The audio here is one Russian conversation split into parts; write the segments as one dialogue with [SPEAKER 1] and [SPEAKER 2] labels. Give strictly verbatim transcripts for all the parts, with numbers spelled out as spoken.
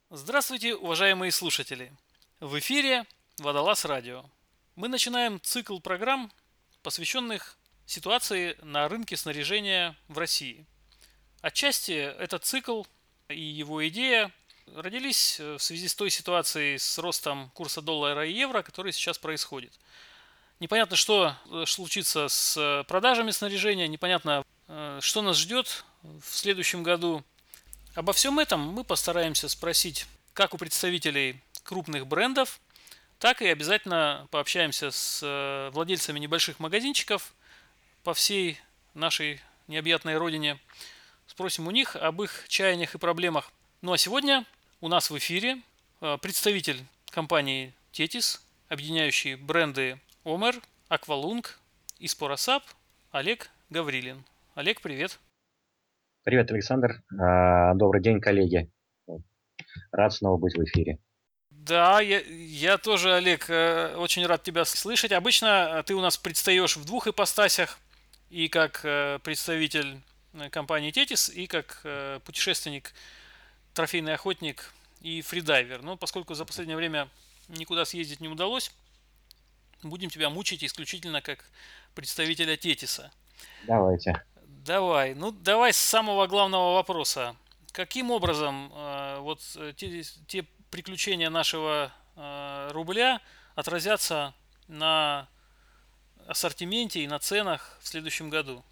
[SPEAKER 1] Здравствуйте, уважаемые слушатели! В эфире Водолаз Радио. Мы начинаем цикл программ, посвященных ситуации на рынке снаряжения в России. Отчасти этот цикл и его идея родились в связи с той ситуацией с ростом курса доллара и евро, который сейчас происходит. Непонятно, что случится с продажами снаряжения, непонятно, что нас ждет в следующем году. Обо всем этом мы постараемся спросить как у представителей крупных брендов, так и обязательно пообщаемся с владельцами небольших магазинчиков по всей нашей необъятной родине. Спросим у них об их чаяниях и проблемах. Ну а сегодня у нас в эфире представитель компании Тетис, объединяющий бренды Омер, Аквалунг и Споросап, Олег Гаврилин. Олег, привет.
[SPEAKER 2] Привет, Александр. Добрый день, коллеги. Рад снова быть в эфире.
[SPEAKER 1] Да, я, я тоже, Олег, очень рад тебя слышать. Обычно ты у нас предстаешь в двух ипостасях, и как представитель компании Тетис, и как путешественник, трофейный охотник и фридайвер. Но поскольку за последнее время никуда съездить не удалось, будем тебя мучить исключительно как представителя Тетиса.
[SPEAKER 2] Давайте.
[SPEAKER 1] Давай, ну давай с самого главного вопроса. Каким образом э, вот те, те приключения нашего э, рубля отразятся на ассортименте и на ценах в следующем году?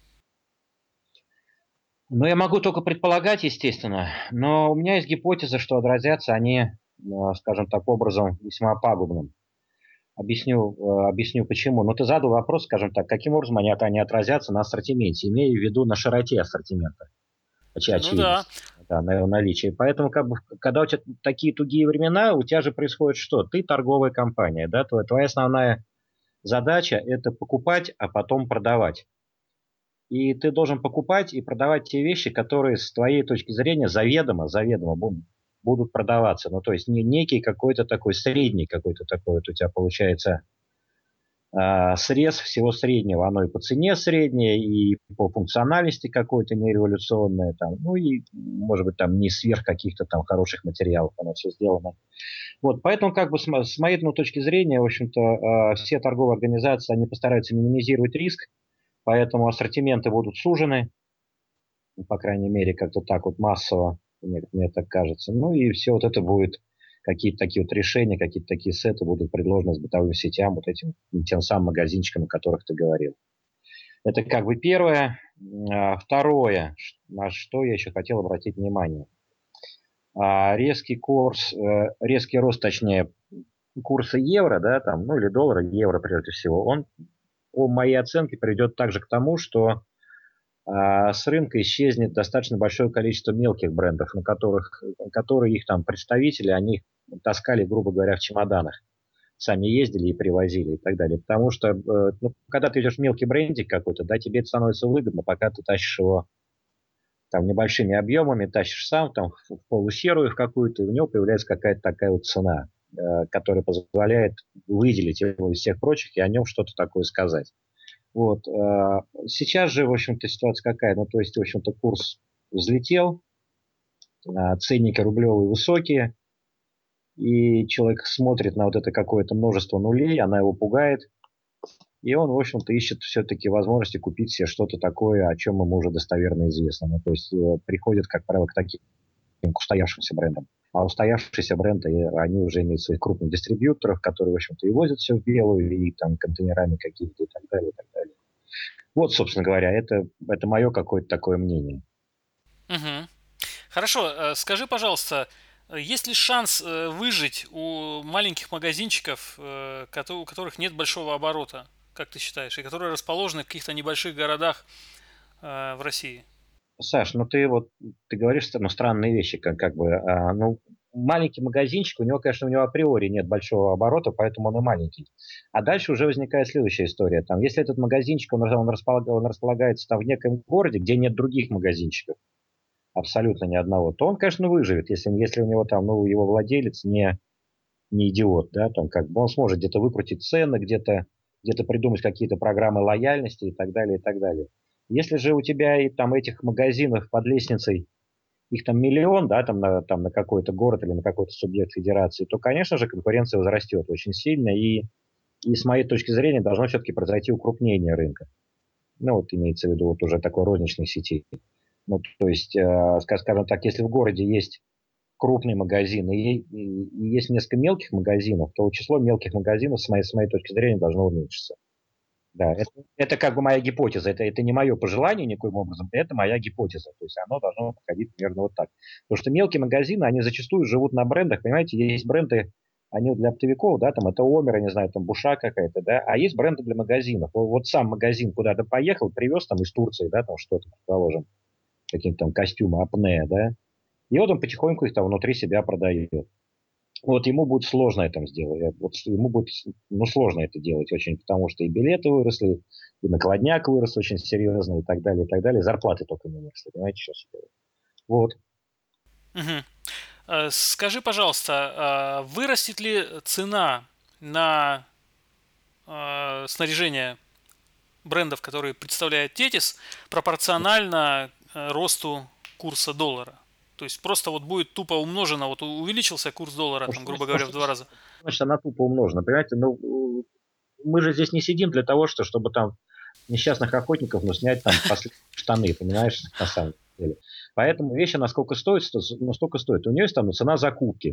[SPEAKER 2] Ну, я могу только предполагать, естественно, но у меня есть гипотеза, что отразятся они, скажем так, образом весьма пагубным. Объясню, объясню почему. Но ты задал вопрос, скажем так, каким образом они, они отразятся на ассортименте, имея в виду на широте ассортимента.
[SPEAKER 1] Ну да.
[SPEAKER 2] Да, на его наличие. Поэтому, как бы, когда у тебя такие тугие времена, у тебя же происходит что? Ты торговая компания, да, твоя, твоя основная задача – это покупать, а потом продавать. И ты должен покупать и продавать те вещи, которые с твоей точки зрения заведомо, заведомо будут продаваться. Ну, то есть не некий какой-то такой средний какой-то такой вот у тебя получается э, срез всего среднего. Оно и по цене среднее, и по функциональности какой-то не революционное. Там, ну и, может быть, там не сверх каких-то там хороших материалов оно все сделано. Вот, поэтому, как бы, с, с моей ну, точки зрения, в общем-то, э, все торговые организации, они постараются минимизировать риск, поэтому ассортименты будут сужены, по крайней мере, как-то так вот массово, мне, мне так кажется. Ну и все вот это будет, какие-то такие вот решения, какие-то такие сеты будут предложены с бытовым сетям, вот этим, тем самым магазинчикам, о которых ты говорил. Это как бы первое. Второе, на что я еще хотел обратить внимание. Резкий курс, резкий рост, точнее, курса евро, да, там, ну или доллара, евро прежде всего, он, по моей оценке, приведет также к тому, что а, с рынка исчезнет достаточно большое количество мелких брендов, на которых, которые их там представители, они их таскали, грубо говоря, в чемоданах. Сами ездили и привозили и так далее. Потому что, ну, когда ты идешь в мелкий брендик какой-то, да, тебе это становится выгодно, пока ты тащишь его там небольшими объемами, тащишь сам там в, в полусерую в какую-то, и у него появляется какая-то такая вот цена, э, которая позволяет выделить его из всех прочих и о нем что-то такое сказать. Вот. Э, сейчас же, в общем-то, ситуация какая? Ну, то есть, в общем-то, курс взлетел, э, ценники рублевые высокие, и человек смотрит на вот это какое-то множество нулей, она его пугает, и он, в общем-то, ищет все-таки возможности купить себе что-то такое, о чем ему уже достоверно известно. Ну, то есть э, приходит, как правило, к таким к устоявшимся брендам. А устоявшиеся бренды, они уже имеют своих крупных дистрибьюторов, которые, в общем-то, и возят все в белую, и там контейнерами какие-то и так далее, и так далее. Вот, собственно говоря, это, это мое какое-то такое мнение.
[SPEAKER 1] Угу. Хорошо, скажи, пожалуйста, есть ли шанс выжить у маленьких магазинчиков, у которых нет большого оборота, как ты считаешь, и которые расположены в каких-то небольших городах в России?
[SPEAKER 2] Саш, ну ты вот ты говоришь ну, странные вещи, как, как бы, а, ну, маленький магазинчик, у него, конечно, у него априори нет большого оборота, поэтому он и маленький. А дальше уже возникает следующая история. Там, если этот магазинчик, он, он, располагается, он располагается там в неком городе, где нет других магазинчиков, абсолютно ни одного, то он, конечно, выживет, если, если у него там, ну, его владелец не, не идиот, да, там, как бы он сможет где-то выкрутить цены, где-то где-то придумать какие-то программы лояльности и так далее, и так далее. Если же у тебя и там этих магазинов под лестницей их там миллион, да, там на, там на какой-то город или на какой-то субъект федерации, то, конечно же, конкуренция возрастет очень сильно, и, и с моей точки зрения должно все-таки произойти укрупнение рынка. Ну, вот имеется в виду вот уже такой розничной сети. Ну, то есть, э, скажем так, если в городе есть крупный магазин и, и, и есть несколько мелких магазинов, то число мелких магазинов, с моей, с моей точки зрения, должно уменьшиться. Да, это, это как бы моя гипотеза. Это, это не мое пожелание никоим образом, это моя гипотеза. То есть оно должно проходить примерно вот так. Потому что мелкие магазины, они зачастую живут на брендах. Понимаете, есть бренды, они для оптовиков, да, там это Омер, я не знаю, там Буша какая-то, да, а есть бренды для магазинов. Вот, вот сам магазин куда-то поехал, привез там из Турции, да, там что-то, предположим, какие-то там костюмы, апне, да, и вот он потихоньку их там внутри себя продает. Вот ему будет сложно это сделать. Вот ему будет ну, сложно это делать очень, потому что и билеты выросли, и накладняк вырос очень серьезно, и так далее, и так далее. Зарплаты только не выросли, понимаете, сейчас. Вот.
[SPEAKER 1] Мгм. Э, Скажи, пожалуйста, а вырастет ли цена на э, снаряжение брендов, которые представляет Тетис, пропорционально э, росту курса доллара? То есть просто вот будет тупо умножено, вот увеличился курс доллара,
[SPEAKER 2] Ну,
[SPEAKER 1] там,
[SPEAKER 2] что,
[SPEAKER 1] грубо
[SPEAKER 2] ну,
[SPEAKER 1] говоря, в
[SPEAKER 2] что
[SPEAKER 1] два раза.
[SPEAKER 2] значит она тупо умножена? Понимаете, ну, мы же здесь не сидим для того, что, чтобы там несчастных охотников, ну, снять там последние штаны, понимаешь, на самом деле. Поэтому вещь, она сколько стоит, ну, столько стоит. У нее есть там ну, цена закупки.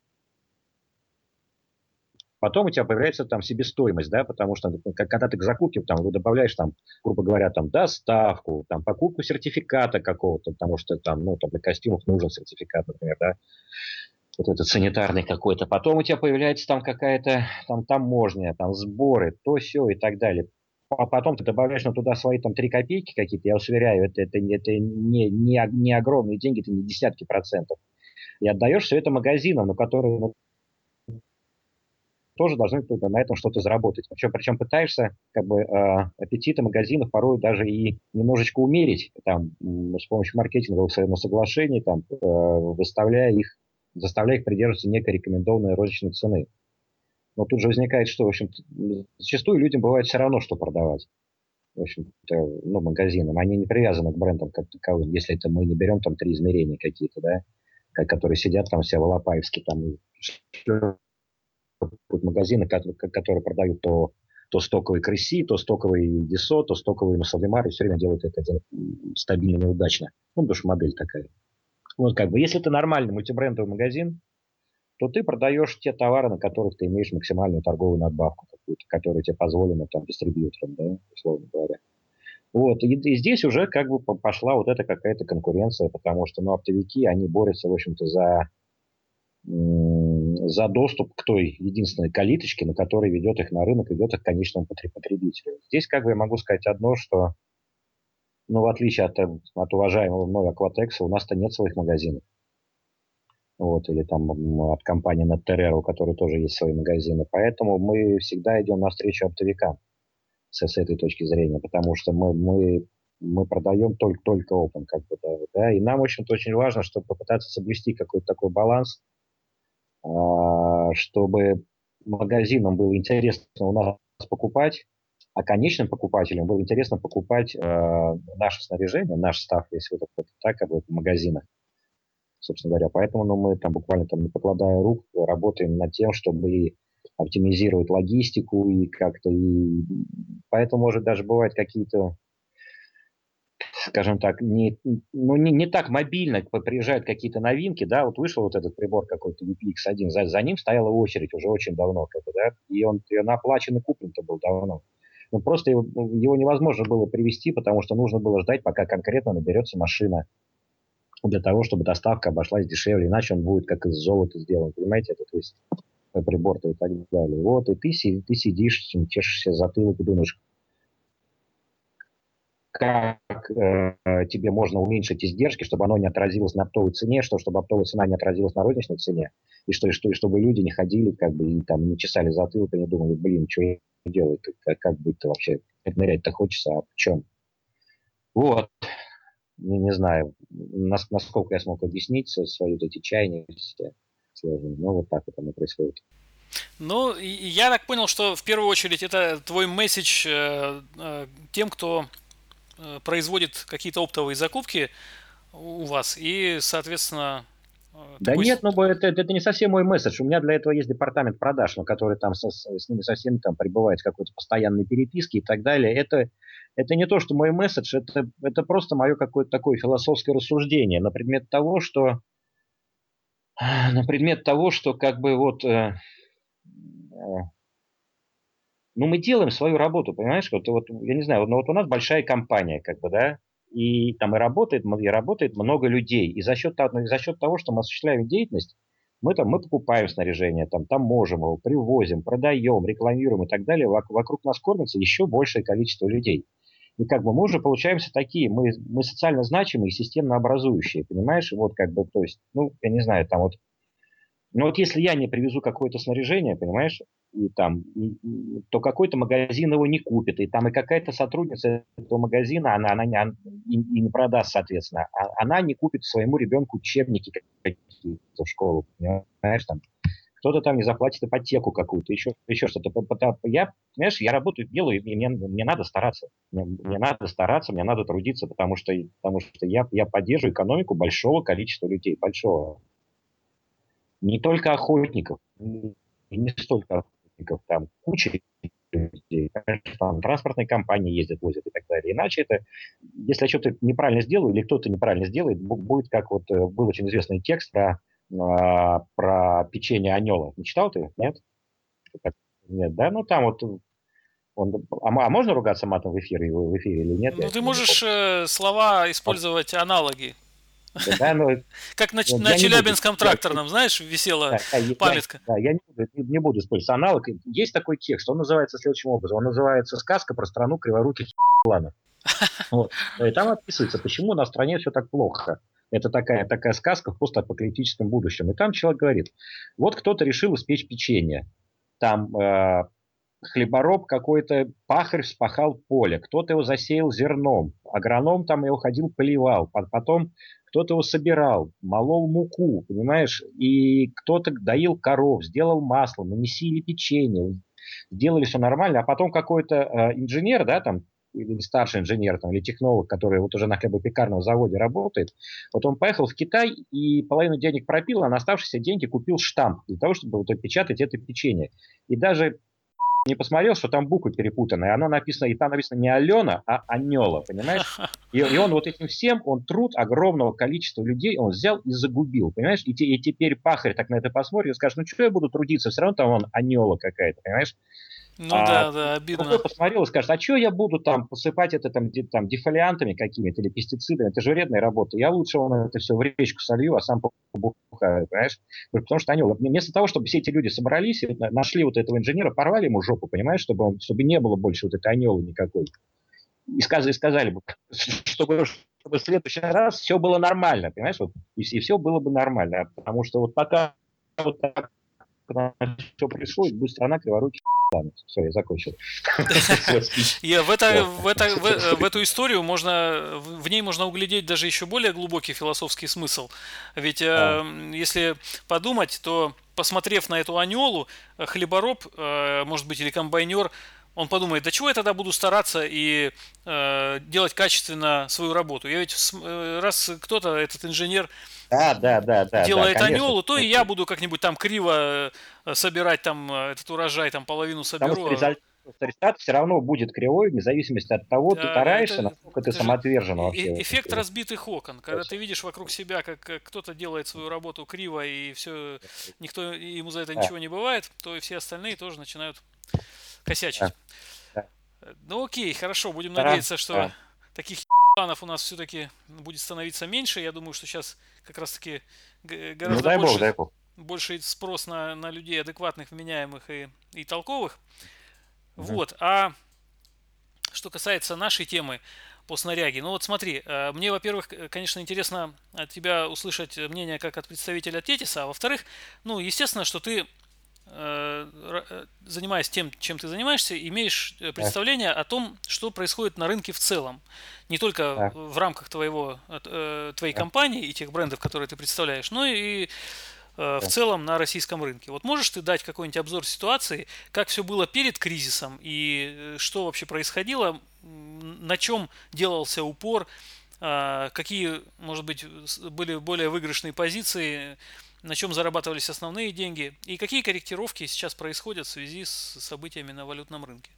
[SPEAKER 2] Потом у тебя появляется там себестоимость, да, потому что ну, когда ты к закупке там, вы добавляешь там, грубо говоря, там доставку, там покупку сертификата какого-то, потому что там, ну, там для костюмов нужен сертификат, например, да, вот этот санитарный какой-то. Потом у тебя появляется там какая-то там таможня, там сборы, то все и так далее. А потом ты добавляешь ну, туда свои там три копейки какие-то, я вас уверяю, это, это, это не, не, не огромные деньги, это не десятки процентов. И отдаешь все это магазинам, на которые ну, тоже должны на этом что-то заработать. Причем, причем пытаешься как бы э, аппетиты магазинов порой даже и немножечко умерить там, с помощью маркетинговых соглашений, там, э, выставляя их, заставляя их придерживаться некой рекомендованной розничной цены. Но тут же возникает, что, в общем зачастую людям бывает все равно, что продавать. В общем-то, ну, магазинам. Они не привязаны к брендам как таковым, если это мы не берем там три измерения какие-то, да, которые сидят там все в Алапаевске, там, магазины, которые продают то, то стоковый Крыси, то стоковый Десо, то стоковый Масалдемар, и все время делают это стабильно, неудачно. Ну, потому что модель такая. Вот как бы, если ты нормальный мультибрендовый магазин, то ты продаешь те товары, на которых ты имеешь максимальную торговую надбавку, какую-то, которая тебе позволена там дистрибьютором, да, условно говоря. Вот, и, и здесь уже как бы пошла вот эта какая-то конкуренция, потому что, ну, оптовики, они борются, в общем-то, за за доступ к той единственной калиточке, на которой ведет их на рынок, ведет их к конечному потребителю. Здесь как бы я могу сказать одно, что ну, в отличие от, от уважаемого мной Акватекса, у нас-то нет своих магазинов. Вот, или там от компании Netterrero, у которой тоже есть свои магазины. Поэтому мы всегда идем навстречу оптовикам с, с этой точки зрения, потому что мы, мы, мы продаем только, только open. Как бы, да, да, и нам, в общем-то, очень важно, чтобы попытаться соблюсти какой-то такой баланс, чтобы магазинам было интересно у нас покупать, а конечным покупателям было интересно покупать э, наше снаряжение, наш став, если вот это так, как бы в магазинах, собственно говоря. Поэтому ну, мы там буквально там не покладая рук работаем над тем, чтобы и оптимизировать логистику и как-то и поэтому может даже бывают какие-то, скажем так, не, ну, не, не так мобильно приезжают какие-то новинки, да, вот вышел вот этот прибор какой-то ви пи икс один, за, за ним стояла очередь уже очень давно, как бы, да, и он, и он оплачен и куплен-то был давно. Ну, просто его, его невозможно было привезти, потому что нужно было ждать, пока конкретно наберется машина для того, чтобы доставка обошлась дешевле, иначе он будет как из золота сделан, понимаете, это, то есть прибор-то и так далее. Вот, и ты, ты сидишь, чешешься затылок и думаешь, как э, тебе можно уменьшить издержки, чтобы оно не отразилось на оптовой цене, что, чтобы оптовая цена не отразилась на розничной цене, и что, и что, и чтобы люди не ходили, как бы, и там не чесали затылок, и не думали, блин, что я делаю, как, как быть-то вообще, как нырять-то хочется, а в чем? Вот, не, не знаю, нас, насколько я смог объяснить свои вот эти чаяния, сложные, но вот так вот оно происходит.
[SPEAKER 1] Ну, и я так понял, что в первую очередь это твой месседж э, э, тем, кто э, производит какие-то оптовые закупки. у вас. И, соответственно, э,
[SPEAKER 2] Да
[SPEAKER 1] такой...
[SPEAKER 2] нет,
[SPEAKER 1] с-
[SPEAKER 2] ну бо- это, это не совсем мой месседж. У меня для этого есть департамент продаж, но который там со- с, с ними со всеми там пребывает в какой-то постоянной переписке и так далее. Это, это не то, что мой месседж, это, это просто мое какое-то такое философское рассуждение на предмет того, что на предмет того, что как бы вот э, э, ну, мы делаем свою работу, понимаешь? Вот, вот, я не знаю, вот, ну, вот у нас большая компания, как бы, да, и там и работает, м- и работает много людей. И за счет, того- за счет того, что мы осуществляем деятельность, мы там, мы покупаем снаряжение, там, там можем его, привозим, продаем, рекламируем и так далее. Вок- Вокруг нас кормится еще большее количество людей. И как бы мы уже получаемся такие, мы, мы социально значимые, системно образующие, понимаешь? Вот как бы, то есть, ну, я не знаю, там вот но вот если я не привезу какое-то снаряжение, понимаешь, и там, и- и- то какой-то магазин его не купит, и там и какая-то сотрудница этого магазина, она, она не, ан- и, и не продаст, соответственно, а- она не купит своему ребенку учебники какие-то в школу, понимаешь, там, кто-то там не заплатит ипотеку какую-то, еще, еще что-то. Потому- Я, понимаешь, я работаю, делаю, и мне, мне надо стараться. Мне, мне надо стараться, мне надо трудиться, потому что, потому что я, я поддерживаю экономику большого количества людей, большого. Не только охотников, и не столько охотников, там куча людей, конечно, там транспортные компании ездят, возят и так далее. Иначе это, если я что-то неправильно сделаю или кто-то неправильно сделает, бу- будет как вот э, был очень известный текст про, а, про печенье Анела. Не читал ты? Нет? Так, нет, да? Ну там вот он, а, м- а можно ругаться матом в эфире, в эфире или нет? Я,
[SPEAKER 1] Ну, ты
[SPEAKER 2] я не помню.
[SPEAKER 1] можешь э, слова
[SPEAKER 2] Вот,
[SPEAKER 1] использовать аналоги.
[SPEAKER 2] да, но
[SPEAKER 1] Как на, Ч-
[SPEAKER 2] вот
[SPEAKER 1] на
[SPEAKER 2] я не буду.
[SPEAKER 1] Челябинском
[SPEAKER 2] Я,
[SPEAKER 1] тракторном, знаешь, висела
[SPEAKER 2] Да, я, я-
[SPEAKER 1] памятка.
[SPEAKER 2] да, я не буду, не, не буду использовать аналог. Есть такой текст, он называется следующим образом. Он называется «Сказка про страну криворуких планов». Вот. И там описывается, почему на стране все так плохо. Это такая, такая сказка в постапокалиптическом будущем. И там человек говорит, вот кто-то решил испечь печенье. Там э, хлебороб какой-то, пахарь вспахал поле, кто-то его засеял зерном, агроном там его ходил, поливал, потом кто-то его собирал, молол муку, понимаешь, и кто-то доил коров, сделал масло, намесили печенье, сделали все нормально, а потом какой-то э, инженер, да, там, или старший инженер, там, или технолог, который вот уже на хлебопекарном заводе работает, вот он поехал в Китай и половину денег пропил, а на оставшиеся деньги купил штамп для того, чтобы вот печатать это печенье. И даже не посмотрел, что там буквы перепутаны. Оно написано, и там написано не Алена, а Анела, понимаешь? И, и он вот этим всем, он труд огромного количества людей, он взял и загубил, понимаешь? И, те, и теперь пахарь так на это посмотрит и скажет, ну что я буду трудиться, все равно там он Анела какая-то, понимаешь?
[SPEAKER 1] Ну
[SPEAKER 2] А
[SPEAKER 1] да, да,
[SPEAKER 2] другой
[SPEAKER 1] обидно.
[SPEAKER 2] посмотрел и скажет, а что я буду там посыпать это там, ди- там дефолиантами какими-то или пестицидами, это же вредная работа. Я лучше он это все в речку солью, а сам побухаю, понимаешь? Потому что они, вот вместо того, чтобы все эти люди собрались и на- нашли вот этого инженера, порвали ему жопу, понимаешь, чтобы, он, чтобы не было больше вот этой анелы никакой. И сказали, сказали бы, чтобы, чтобы в следующий раз все было нормально, понимаешь, вот, и, и все было бы нормально. Потому что вот пока вот так все происходит, будет страна криворуких. Ладно, все, я закончил. Свой спич.
[SPEAKER 1] И в, это,
[SPEAKER 2] Вот.
[SPEAKER 1] в, это, в, в эту историю можно, в ней можно углядеть даже еще более глубокий философский смысл. Ведь
[SPEAKER 2] А,
[SPEAKER 1] э, если подумать, то посмотрев на эту анелу, э, хлебороб, э, может быть, или комбайнер, он подумает, да чего я тогда буду стараться и э, делать качественно свою работу? Я ведь, см- э, раз кто-то, этот инженер,
[SPEAKER 2] да, да, да, да, да,
[SPEAKER 1] делает
[SPEAKER 2] конечно.
[SPEAKER 1] анелу, то и я
[SPEAKER 2] Конечно.
[SPEAKER 1] буду как-нибудь там криво э, собирать там э, этот урожай, там половину
[SPEAKER 2] Потому
[SPEAKER 1] соберу.
[SPEAKER 2] что
[SPEAKER 1] а
[SPEAKER 2] результат, результат все равно будет кривой, вне зависимости от того, ты
[SPEAKER 1] Да,
[SPEAKER 2] стараешься,
[SPEAKER 1] это,
[SPEAKER 2] насколько ты
[SPEAKER 1] это же
[SPEAKER 2] самоотвержен
[SPEAKER 1] э-
[SPEAKER 2] вообще
[SPEAKER 1] э-
[SPEAKER 2] в этом
[SPEAKER 1] эффект
[SPEAKER 2] всем
[SPEAKER 1] разбитых окон, когда ты
[SPEAKER 2] процессе.
[SPEAKER 1] видишь вокруг себя, как э, кто-то делает свою работу криво и все, никто ему за это
[SPEAKER 2] Да,
[SPEAKER 1] ничего не бывает, то и все остальные тоже начинают косячить.
[SPEAKER 2] да, да,
[SPEAKER 1] Э, Ну окей, хорошо, будем
[SPEAKER 2] да,
[SPEAKER 1] надеяться, что
[SPEAKER 2] да.
[SPEAKER 1] таких планов у нас все-таки будет становиться меньше. Я думаю, что сейчас как раз-таки г-
[SPEAKER 2] Ну
[SPEAKER 1] гораздо
[SPEAKER 2] дай бог,
[SPEAKER 1] больше,
[SPEAKER 2] дай бог.
[SPEAKER 1] больше спрос на, на людей адекватных, вменяемых и, и толковых.
[SPEAKER 2] Мгм.
[SPEAKER 1] Вот, а что касается нашей темы по снаряге, ну вот смотри, э, мне, во-первых, к- конечно, интересно от тебя услышать мнение как от представителя Тетиса, а во-вторых, ну, естественно, что ты, э, ра- э, занимаясь тем, чем ты занимаешься, имеешь э,
[SPEAKER 2] Да,
[SPEAKER 1] представление о том, что происходит на рынке в целом. Не только
[SPEAKER 2] да,
[SPEAKER 1] в рамках твоего, э, э, твоей
[SPEAKER 2] да,
[SPEAKER 1] компании и тех брендов, которые ты представляешь, но и э, в
[SPEAKER 2] да.
[SPEAKER 1] целом на российском рынке. Вот можешь ты дать какой-нибудь обзор ситуации, как все было перед кризисом и э, что вообще происходило, м, на чем делался упор, А, какие, может быть, с- были более выигрышные позиции, на чем зарабатывались основные деньги, и какие корректировки сейчас происходят в связи с событиями на валютном рынке?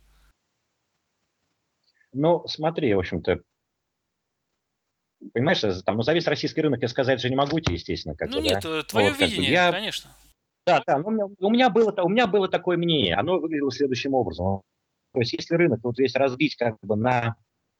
[SPEAKER 2] Ну, смотри, в общем-то, понимаешь, э, там, ну, за весь российский рынок я сказать же не могу тебе, естественно, как
[SPEAKER 1] Ну
[SPEAKER 2] бы,
[SPEAKER 1] нет,
[SPEAKER 2] да. Ну,
[SPEAKER 1] твое
[SPEAKER 2] вот как бы
[SPEAKER 1] видение,
[SPEAKER 2] я,
[SPEAKER 1] конечно.
[SPEAKER 2] да, да, ну, у меня, у меня было, та- у меня было такое мнение, оно выглядело следующим образом. То есть, если рынок вот весь разбить как бы на,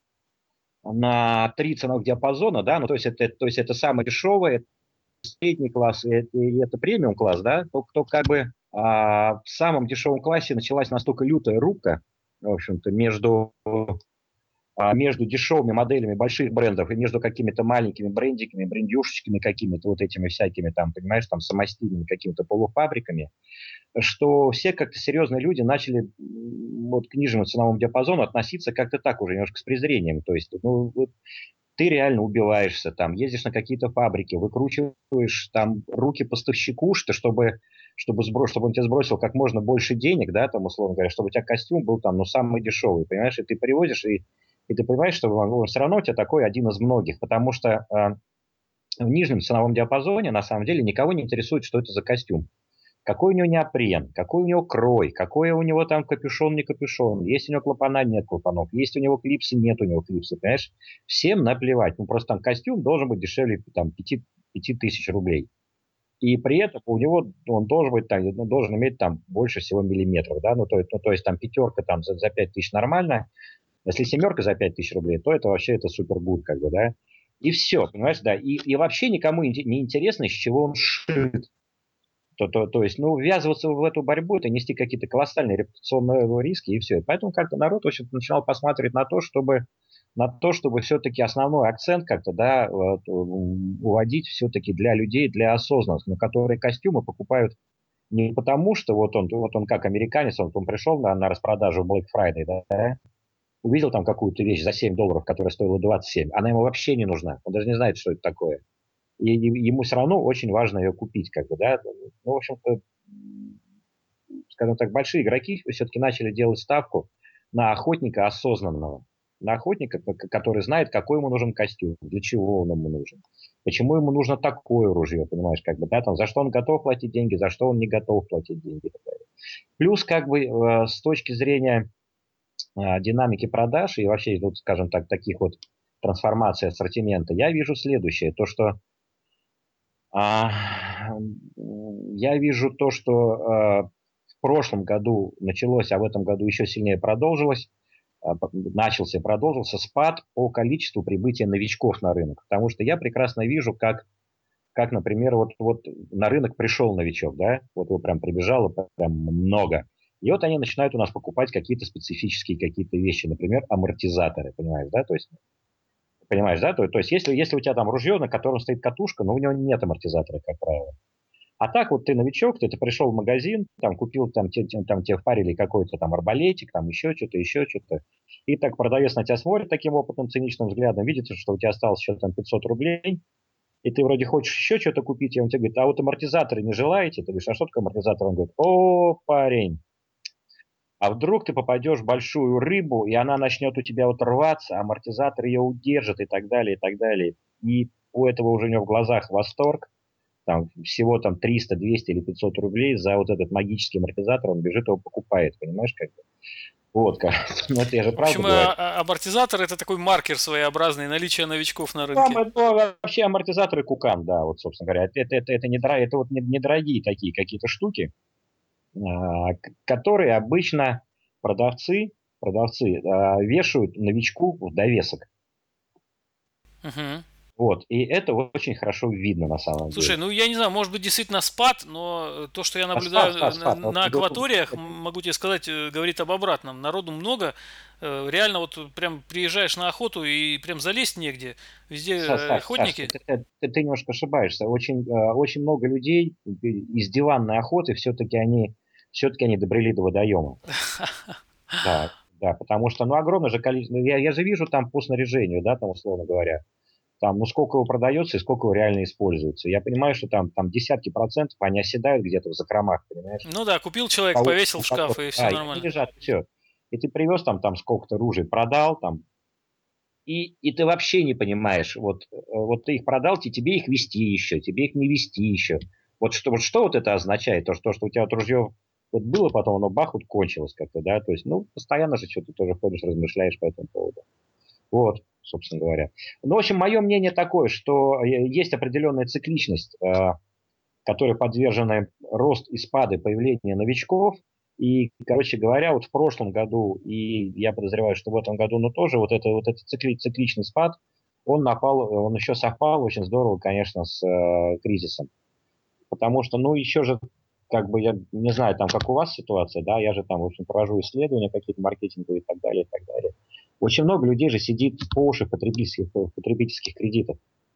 [SPEAKER 2] на три ценовых диапазона, да, ну, то есть это, то есть это самое дешевое, это средний класс и, это и это премиум класс, да, то, то как бы а, в самом дешевом классе началась настолько лютая рубка, в общем-то, между а, между дешевыми моделями больших брендов и между какими-то маленькими брендиками, брендюшечками какими-то вот этими всякими там, понимаешь, там самостийными какими-то полуфабриками, что все как-то серьезные люди начали вот к нижнему ценовому диапазону относиться как-то так уже немножко с презрением. То есть, ну, вот ты реально убиваешься там, ездишь на какие-то фабрики, выкручиваешь там руки поставщику, что чтобы чтобы, сброс, чтобы он тебе сбросил как можно больше денег, да, там, условно говоря, чтобы у тебя костюм был там, ну, самый дешевый, понимаешь, и ты привозишь, и, и ты понимаешь, что он, он все равно у тебя такой один из многих, потому что э, в нижнем ценовом диапазоне на самом деле никого не интересует, что это за костюм. Какой у него неопрен, какой у него крой, какой у него там капюшон, не капюшон, есть у него клапана, нет клапанов, есть у него клипсы, нет у него клипсы, понимаешь? Всем наплевать. Ну, просто там костюм должен быть дешевле там, пяти пяти тысяч рублей. И при этом у него он должен быть там, ну, должен иметь там больше всего миллиметров, да, ну то, есть, ну, то есть там пятерка там за, за пять тысяч нормально, если семерка за пять тысяч рублей, то это вообще это супер гуд, как бы, да. И все, понимаешь, да. И, и вообще никому не интересно, из чего он шит. То, то, то есть, ну, ввязываться в эту борьбу, это нести какие-то колоссальные репутационные риски, и все. И поэтому как-то народ, в общем, начинал посматривать на то, чтобы на то, чтобы все-таки основной акцент как-то, да, вот, уводить все-таки для людей, для осознанных, на которые костюмы покупают не потому, что вот он, вот он как американец, он, он пришел на, на распродажу Black Friday, да, увидел там какую-то вещь за семь долларов, которая стоила двадцать семь, она ему вообще не нужна, он даже не знает, что это такое. И, и ему все равно очень важно ее купить, как бы, да. Ну, в общем-то, скажем так, большие игроки все-таки начали делать ставку на охотника осознанного, на охотника, который знает, какой ему нужен костюм, для чего он ему нужен, почему ему нужно такое ружье, понимаешь, как бы, да, там, за что он готов платить деньги, за что он не готов платить деньги. Плюс, как бы, э, с точки зрения э, динамики продаж и вообще, вот, скажем так, таких вот трансформаций ассортимента, я вижу следующее, то, что а, я вижу то, что э, в прошлом году началось, а в этом году еще сильнее продолжилось, а, по- начался и продолжился спад по количеству прибытия новичков на рынок. Потому что я прекрасно вижу, как, как например, вот, вот на рынок пришел новичок, да, вот его прям прибежало прям много. И вот они начинают у нас покупать какие-то специфические какие-то вещи, например, амортизаторы, понимаешь, да, то есть Понимаешь, да? То, то есть, если, если у тебя там ружье, на котором стоит катушка, но у него нет амортизатора, как правило. А так вот ты новичок, ты, ты пришел в магазин, там купил, там, те, те- там тебе впарили какой-то там арбалетик, там еще что-то, еще что-то. И так продавец на тебя смотрит таким опытным, циничным взглядом, видит, что у тебя осталось еще там пятьсот рублей, и ты вроде хочешь еще что-то купить, и он тебе говорит, а вот амортизаторы не желаете? Ты говоришь, а что такое амортизатор? Он говорит, о, парень, а вдруг ты попадешь в большую рыбу, и она начнет у тебя вот рваться, амортизатор ее удержит и так далее, и так далее. И у этого уже у него в глазах восторг, там всего там триста, двести или пятьсот рублей за вот этот магический амортизатор, он бежит его покупает, понимаешь, как бы. Вот, как. Ну, это я же
[SPEAKER 1] В
[SPEAKER 2] правду
[SPEAKER 1] общем,
[SPEAKER 2] говорю.
[SPEAKER 1] а- а- амортизатор это такой маркер своеобразный наличия новичков на
[SPEAKER 2] Там
[SPEAKER 1] рынке.
[SPEAKER 2] это вообще амортизаторы Кукан, да, вот, собственно говоря. Это, это, это, это, не, дра- это вот не- недорогие такие какие-то штуки, а, к- которые обычно продавцы, продавцы а, вешают новичку в довесок.
[SPEAKER 1] Мгм.
[SPEAKER 2] Вот. И это очень хорошо видно на самом
[SPEAKER 1] Слушай,
[SPEAKER 2] деле.
[SPEAKER 1] ну я не знаю, может быть действительно спад, но э, то, что я
[SPEAKER 2] А спад,
[SPEAKER 1] наблюдаю
[SPEAKER 2] спад,
[SPEAKER 1] на,
[SPEAKER 2] спад. Вот,
[SPEAKER 1] на
[SPEAKER 2] вот,
[SPEAKER 1] акваториях, м, могу тебе сказать, э, говорит об обратном. Народу много, э, реально вот прям приезжаешь на охоту и прям залезть негде. Везде
[SPEAKER 2] Саш,
[SPEAKER 1] э,
[SPEAKER 2] Саш, Саш, ты,
[SPEAKER 1] охотники.
[SPEAKER 2] ты- ты- ты немножко ошибаешься. Очень, э, очень много людей из диванной охоты все-таки они, все-таки они добрели до водоема. Да, да, потому что, ну, огромное же количество, ну, я, я же вижу там по снаряжению, да, там, условно говоря, там, ну, сколько его продается и сколько его реально используется. Я понимаю, что там, там десятки процентов, они оседают где-то в закромах, понимаешь?
[SPEAKER 1] Ну да, купил
[SPEAKER 2] У
[SPEAKER 1] человек,
[SPEAKER 2] кого-
[SPEAKER 1] повесил
[SPEAKER 2] у
[SPEAKER 1] в шкаф
[SPEAKER 2] кого-то,
[SPEAKER 1] и все
[SPEAKER 2] да, и они
[SPEAKER 1] нормально.
[SPEAKER 2] лежат, все. И ты привез там, там сколько-то ружей, продал, там, и, и ты вообще не понимаешь, вот, э, вот ты их продал, те- тебе их вести еще, тебе их не вести еще. Вот что, вот что вот это означает? То, что, что у тебя вот ружье вот было, потом оно бах, вот кончилось как-то, да? То есть, ну, постоянно же что-то тоже ходишь, размышляешь по этому поводу. Вот, собственно говоря. Ну, в общем, мое мнение такое, что э, есть определенная цикличность, э, которой подвержены рост и спады появления новичков. И, короче говоря, вот в прошлом году, и я подозреваю, что в этом году, ну, тоже вот, это, вот этот цикли, цикличный спад, он напал, он еще совпал очень здорово, конечно, с э, кризисом. Потому что, ну, еще же, как бы, я не знаю, там, как у вас ситуация, да, я же там, в общем, провожу исследования какие-то маркетинговые и так далее, и так далее. Очень много людей же сидит по уши в потребительских, в потребительских кредитах.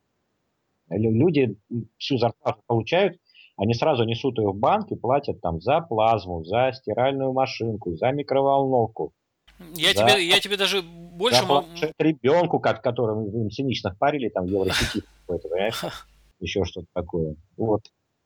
[SPEAKER 2] Люди всю зарплату получают, они сразу несут ее в банк и платят там за плазму, за стиральную машинку, за микроволновку,
[SPEAKER 1] Я
[SPEAKER 2] за,
[SPEAKER 1] тебе, я тебе даже больше
[SPEAKER 2] за
[SPEAKER 1] могу...
[SPEAKER 2] планшет ребенку, как, которым им цинично впарили, там, Евросети какой-то, понимаешь, там, еще что-то такое. Вот,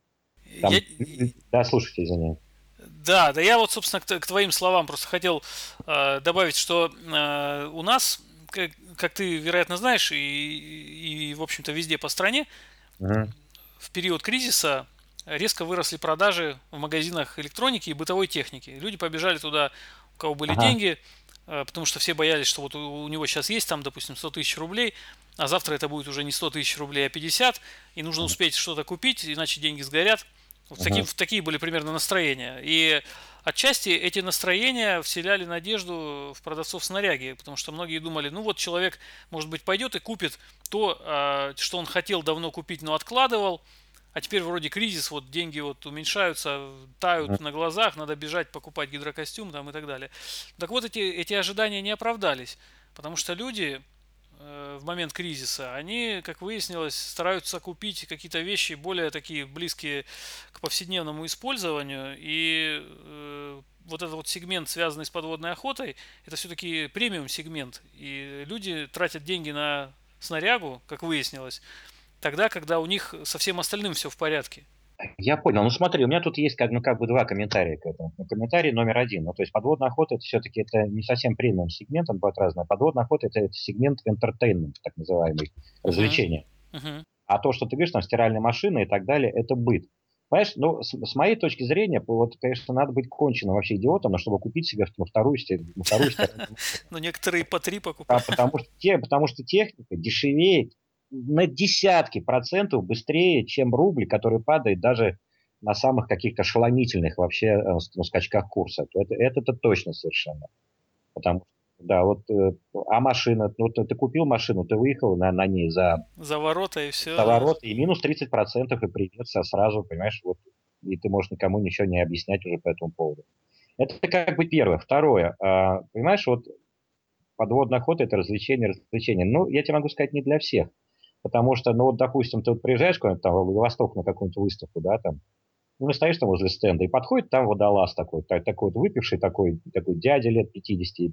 [SPEAKER 1] Я,
[SPEAKER 2] там, да, слушайте, извини.
[SPEAKER 1] да, да, я вот, собственно, к, к твоим словам просто хотел э, добавить, что э, у нас, как, как ты, вероятно, знаешь, и, и, в общем-то, везде по стране,
[SPEAKER 2] Мгм.
[SPEAKER 1] в период кризиса резко выросли продажи в магазинах электроники и бытовой техники. Люди побежали туда, у кого были
[SPEAKER 2] Ага.
[SPEAKER 1] деньги, э, потому что все боялись, что вот у, у него сейчас есть там, допустим, сто тысяч рублей, а завтра это будет уже не сто тысяч рублей, а пятьдесят, и нужно
[SPEAKER 2] Мгм.
[SPEAKER 1] успеть что-то купить, иначе деньги сгорят. Вот такие,
[SPEAKER 2] Мгм.
[SPEAKER 1] такие были примерно настроения. И отчасти эти настроения вселяли надежду в продавцов снаряги, потому что многие думали, ну вот человек, может быть, пойдет и купит то, а, что он хотел давно купить, но откладывал, а теперь вроде кризис, вот деньги вот уменьшаются,
[SPEAKER 2] Мгм.
[SPEAKER 1] тают на глазах, надо бежать покупать гидрокостюм там и так далее. Так вот, эти, эти ожидания не оправдались, потому что люди э, в момент кризиса, они, как выяснилось, стараются купить какие-то вещи более такие близкие к повседневному использованию, и э, вот этот вот сегмент, связанный с подводной охотой, это все-таки премиум сегмент, и люди тратят деньги на снарягу, как выяснилось, тогда, когда у них со всем остальным все в порядке.
[SPEAKER 2] Я понял. Ну смотри, у меня тут есть как, ну, как бы два комментария к этому. Ну, комментарий номер один. Ну, то есть подводная охота это все-таки это не совсем премиум сегмент, он будет разный. Подводная охота это, это сегмент entertainment, так называемый,
[SPEAKER 1] Угу,
[SPEAKER 2] развлечения.
[SPEAKER 1] угу.
[SPEAKER 2] А то, что ты говоришь, там стиральная машина и так далее, это быт. Понимаешь, ну, с, с моей точки зрения, вот, конечно, надо быть конченым вообще идиотом, но чтобы купить себе ну, вторую, сти- ну, вторую стиральную машину.
[SPEAKER 1] Но некоторые по три
[SPEAKER 2] А
[SPEAKER 1] покупают.
[SPEAKER 2] потому что, те, потому что техника дешевеет на десятки процентов быстрее, чем рубль, который падает даже на самых каких-то ошеломительных вообще э, ну, скачках курса. Это, это-то точно совершенно. Потому что, да, вот, э, а машина, ну, ты, ты купил машину, ты выехал на, на ней за,
[SPEAKER 1] За ворота и
[SPEAKER 2] за
[SPEAKER 1] все, да.
[SPEAKER 2] ворот, и минус тридцать процентов, и привет сразу, понимаешь, вот, и ты можешь никому ничего не объяснять уже по этому поводу. Это как бы первое. Второе, а, понимаешь, вот подводная охота – это развлечение, развлечение. Ну, я тебе могу сказать, не для всех. Потому что, ну, вот, допустим, ты вот приезжаешь куда-нибудь там в Владивосток на какую-нибудь выставку, да, там, ну, стоишь там возле стенда, и подходит там водолаз такой, так, такой вот выпивший, такой, такой дядя лет пятидесяти,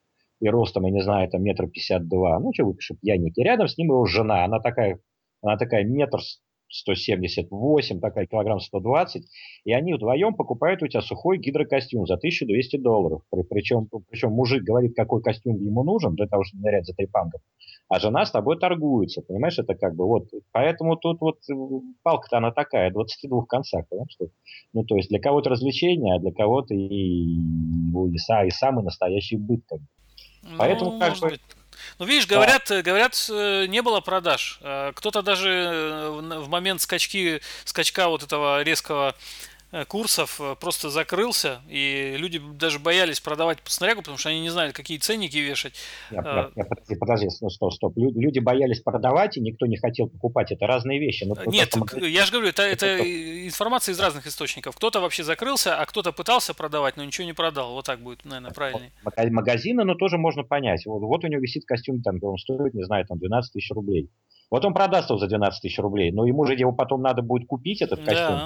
[SPEAKER 2] и ростом, я не знаю, там метр пятьдесят два, ну, что выпивший пьяник. И рядом с ним его жена, она такая, она такая метр сто семьдесят восемь, такая килограмм сто двадцать, и они вдвоем покупают у тебя сухой гидрокостюм за тысячу двести долларов. При, причем, причем мужик говорит, какой костюм ему нужен для того, чтобы нырять за трепангом, а жена с тобой торгуется, понимаешь, это как бы вот, поэтому тут вот э, палка-то она такая, двадцати двух концах, понимаешь, что, ну, то есть для кого-то развлечение, а для кого-то и, и, и, и самый настоящий быт, как бы. Поэтому
[SPEAKER 1] Ну,
[SPEAKER 2] как
[SPEAKER 1] может
[SPEAKER 2] бы,
[SPEAKER 1] быть. Ну, видишь,
[SPEAKER 2] да,
[SPEAKER 1] говорят, э, говорят, э, не было продаж. Э, Кто-то даже э, в в момент скачки, скачка вот этого резкого э, курсов э, просто закрылся, и люди даже боялись продавать по снарягу, потому что они не знали, какие ценники вешать.
[SPEAKER 2] я, я,
[SPEAKER 1] Э,
[SPEAKER 2] я, подожди, подожди, стоп, стоп, стоп. Лю- Люди боялись продавать, и никто не хотел покупать. Это разные вещи. Ну, то,
[SPEAKER 1] Нет,
[SPEAKER 2] что
[SPEAKER 1] к-
[SPEAKER 2] магазин...
[SPEAKER 1] я же говорю, это,
[SPEAKER 2] Стоп, стоп,
[SPEAKER 1] это информация из разных источников. Кто-то вообще закрылся, а кто-то пытался продавать, но ничего не продал. Вот так будет, наверное,
[SPEAKER 2] стоп.
[SPEAKER 1] правильнее.
[SPEAKER 2] Мага- Магазины, ну, тоже можно понять. Вот, вот у него висит костюм, там, он стоит, не знаю, там, двенадцать тысяч рублей. Вот он продаст его за двенадцать тысяч рублей, но ему же его потом надо будет купить, этот костюм.
[SPEAKER 1] Да.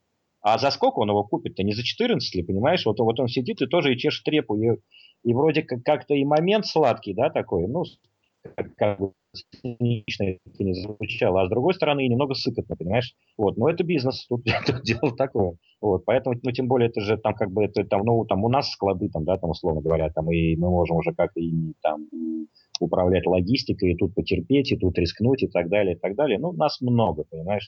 [SPEAKER 2] А за сколько он его купит-то? Не за четырнадцать ли, понимаешь? Вот, вот он сидит и тоже и чешет репу. И, и вроде как- как-то и момент сладкий, да, такой, ну, как, как бы цинично это не звучало, а с другой стороны и немного сыкотно, понимаешь? Вот, но это бизнес, тут, тут дело такое. Вот, поэтому, ну, тем более, это же там как бы, это там, ну, там у нас склады, там, да, там, условно говоря, там, и мы можем уже как-то и там управлять логистикой, и тут потерпеть, и тут рискнуть, и так далее, и так далее. Ну, нас много, понимаешь?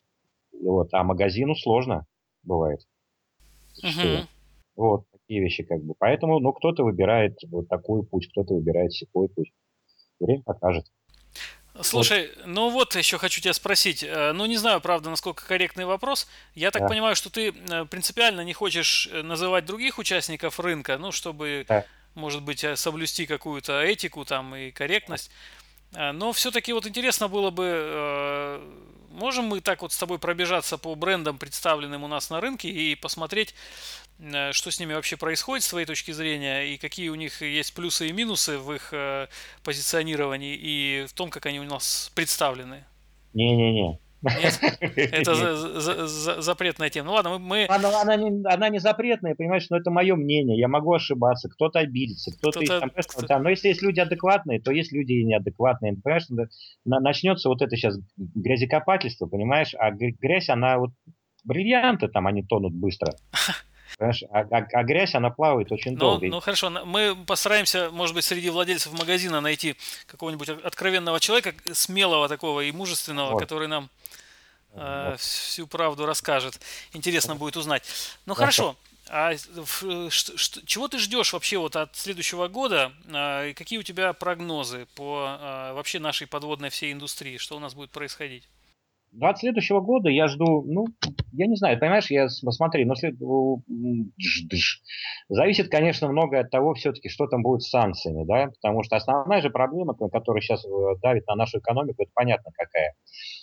[SPEAKER 2] И вот, а магазину сложно бывает зачастую.
[SPEAKER 1] Мгм.
[SPEAKER 2] Вот такие вещи как бы. Поэтому, ну, кто-то выбирает вот такой путь, кто-то выбирает такой путь. Время покажет. Вот,
[SPEAKER 1] Слушай, ну вот еще хочу тебя спросить. э, Ну, не знаю, правда, насколько корректный вопрос. Я так
[SPEAKER 2] да,
[SPEAKER 1] понимаю, что ты э, принципиально не хочешь э, называть других участников рынка, ну, чтобы,
[SPEAKER 2] да,
[SPEAKER 1] может быть, э, соблюсти какую-то этику там и корректность. А, Но все-таки вот интересно было бы, э, можем мы так вот с тобой пробежаться по брендам, представленным у нас на рынке, и посмотреть, э, что с ними вообще происходит с твоей точки зрения, и какие у них есть плюсы и минусы в их э, позиционировании и в том, как они у нас представлены.
[SPEAKER 2] не-не-не.
[SPEAKER 1] Нет? Это
[SPEAKER 2] Нет.
[SPEAKER 1] за- за- за- запретная тема. Ну ладно, мы, мы-
[SPEAKER 2] Она, она, не, она не запретная, понимаешь, но это мое мнение. Я могу ошибаться, кто-то обидится, кто-то из
[SPEAKER 1] кто-то...
[SPEAKER 2] там, понимаешь, ну,
[SPEAKER 1] кто-
[SPEAKER 2] там, но если есть люди адекватные, то есть люди и неадекватные. Понимаешь, на- на- начнется вот это сейчас грязекопательство, понимаешь, а г- грязь, она вот, бриллианты там, они тонут быстро, понимаешь, а, а- а грязь, она плавает очень
[SPEAKER 1] Ну,
[SPEAKER 2] долго.
[SPEAKER 1] ну
[SPEAKER 2] И,
[SPEAKER 1] хорошо, на- мы постараемся, может быть, среди владельцев магазина найти какого-нибудь от- откровенного человека, смелого такого и мужественного,
[SPEAKER 2] вот,
[SPEAKER 1] который нам
[SPEAKER 2] вот,
[SPEAKER 1] э, всю правду расскажет. Интересно будет узнать. Ну
[SPEAKER 2] хорошо.
[SPEAKER 1] хорошо. А в- ш- ш- чего ты ждешь вообще вот от следующего года? А, и какие у тебя прогнозы по а, вообще нашей подводной всей индустрии? Что у нас будет происходить?
[SPEAKER 2] От следующего года я жду, ну, я не знаю, понимаешь, я с- посмотри, ну, след- у, м, дж- дж. Зависит, конечно, многое от того, все-таки, что там будет с санкциями, да, потому что основная же проблема, ко- которая сейчас давит на нашу экономику, это понятно какая.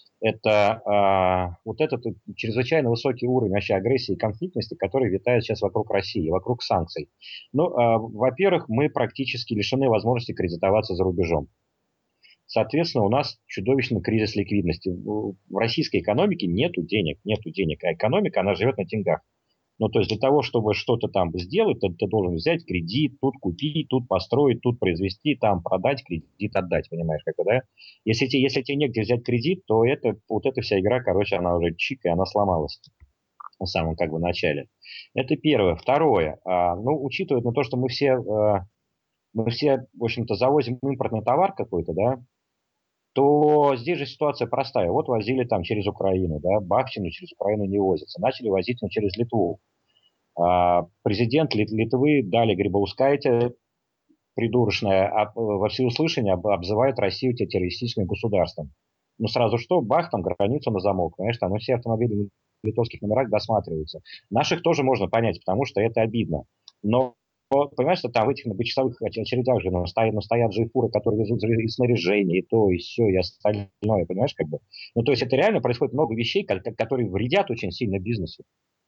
[SPEAKER 2] Это а, вот этот вот чрезвычайно высокий уровень вообще агрессии и конфликтности, который витает сейчас вокруг России, вокруг санкций. Ну, а, во-первых, мы практически лишены возможности кредитоваться за рубежом. Соответственно, у нас чудовищный кризис ликвидности. В в российской экономике нету денег, нету денег, а экономика, она живет на деньгах. Ну, то есть для того, чтобы что-то там сделать, ты, ты должен взять кредит, тут купить, тут построить, тут произвести, там продать, кредит отдать, понимаешь, как это, да? Если, те, если тебе негде взять кредит, то это, вот эта вся игра, короче, она уже чик, и она сломалась на самом как бы начале. Это первое. Второе. А, ну, учитывая на то, что мы все, а, мы все, в общем-то, завозим импортный товар какой-то, да, то здесь же ситуация простая. Вот возили там через Украину, да, бахтину через Украину не возится. Начали возить ну, через Литву. А, президент Лит- Литвы Дали Грибаускайте, придурочная, об- во всеуслышание об- обзывает Россию те- террористическим государством. Ну сразу что, бах, там границу на замок, понимаешь, там ну, все автомобили в литовских номерах досматриваются. Наших тоже можно понять, потому что это обидно. Но вот, понимаешь, что там в этих многочасовых оч- очередях же ну, стоят, ну, стоят же и фуры, которые везут же и снаряжение, и то, и все, и остальное, понимаешь, как бы. Ну, то есть это реально происходит много вещей, ко- ко- которые вредят очень сильно бизнесу.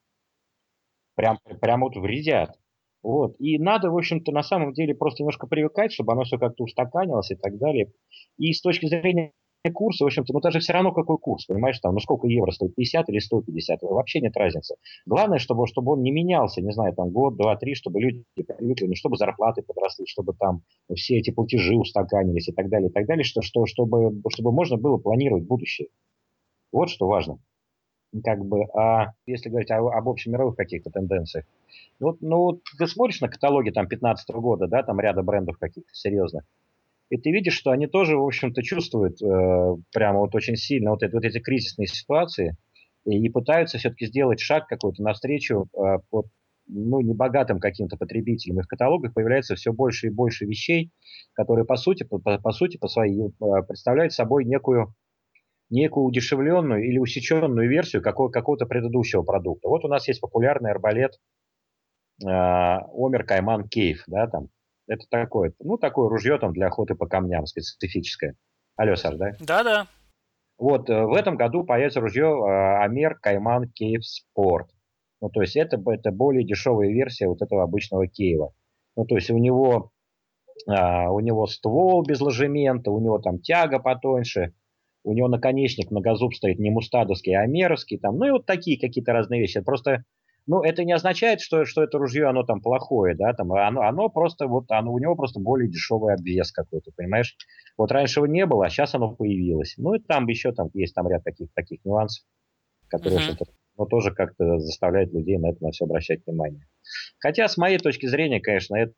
[SPEAKER 2] Прям, прям вот вредят. Вот. И надо, в общем-то, на самом деле просто немножко привыкать, чтобы оно все как-то устаканилось и так далее. И с точки зрения курса, в общем-то, ну даже все равно какой курс, понимаешь, там, ну сколько евро стоит, пятьдесят или сто пятьдесят, вообще нет разницы. Главное, чтобы, чтобы он не менялся, не знаю, там год, два, три, чтобы люди привыкли, ну чтобы зарплаты подросли, чтобы там все эти платежи устаканились и так далее, и так далее, что, что, чтобы, чтобы можно было планировать будущее. Вот что важно. Как бы, а если говорить о- об общемировых каких-то тенденциях, вот, ну, вот ты смотришь на каталоги там пятнадцатого года, да, там ряда брендов каких-то серьезных, и ты видишь, что они тоже, в общем-то, чувствуют э, прямо вот очень сильно вот, это, вот эти кризисные ситуации и, и пытаются все-таки сделать шаг какой-то навстречу э, вот, ну, небогатым каким-то потребителям. И в каталогах появляется все больше и больше вещей, которые, по сути, по, по, по сути, по своей, э, представляют собой некую некую удешевленную или усеченную версию какого- какого-то предыдущего продукта. Вот у нас есть популярный арбалет э, Омер Кайман Кейв, да, там. Это такое, ну, такое ружье там для охоты по камням специфическое. Алло, Саш, да?
[SPEAKER 1] Да-да.
[SPEAKER 2] Вот э, в этом году появится ружье э, Амер Кайман Кейв Спорт. Ну, то есть это, б- это более дешевая версия вот этого обычного Кейва. Ну, то есть у него, а, у него ствол без ложемента, у него там тяга потоньше, у него наконечник многозуб стоит не мустадовский, а амеровский, там, ну и вот такие какие-то разные вещи. Просто, ну, это не означает, что, что это ружье, оно там плохое, да, там, оно, оно просто, вот, оно, у него просто более дешевый обвес какой-то, понимаешь? Вот раньше его не было, а сейчас оно появилось. Ну и там еще там есть там ряд таких, таких нюансов, которые, в
[SPEAKER 1] Мгм.
[SPEAKER 2] общем-то, ну, тоже как-то заставляют людей на это на все обращать внимание. Хотя, с моей точки зрения, конечно, это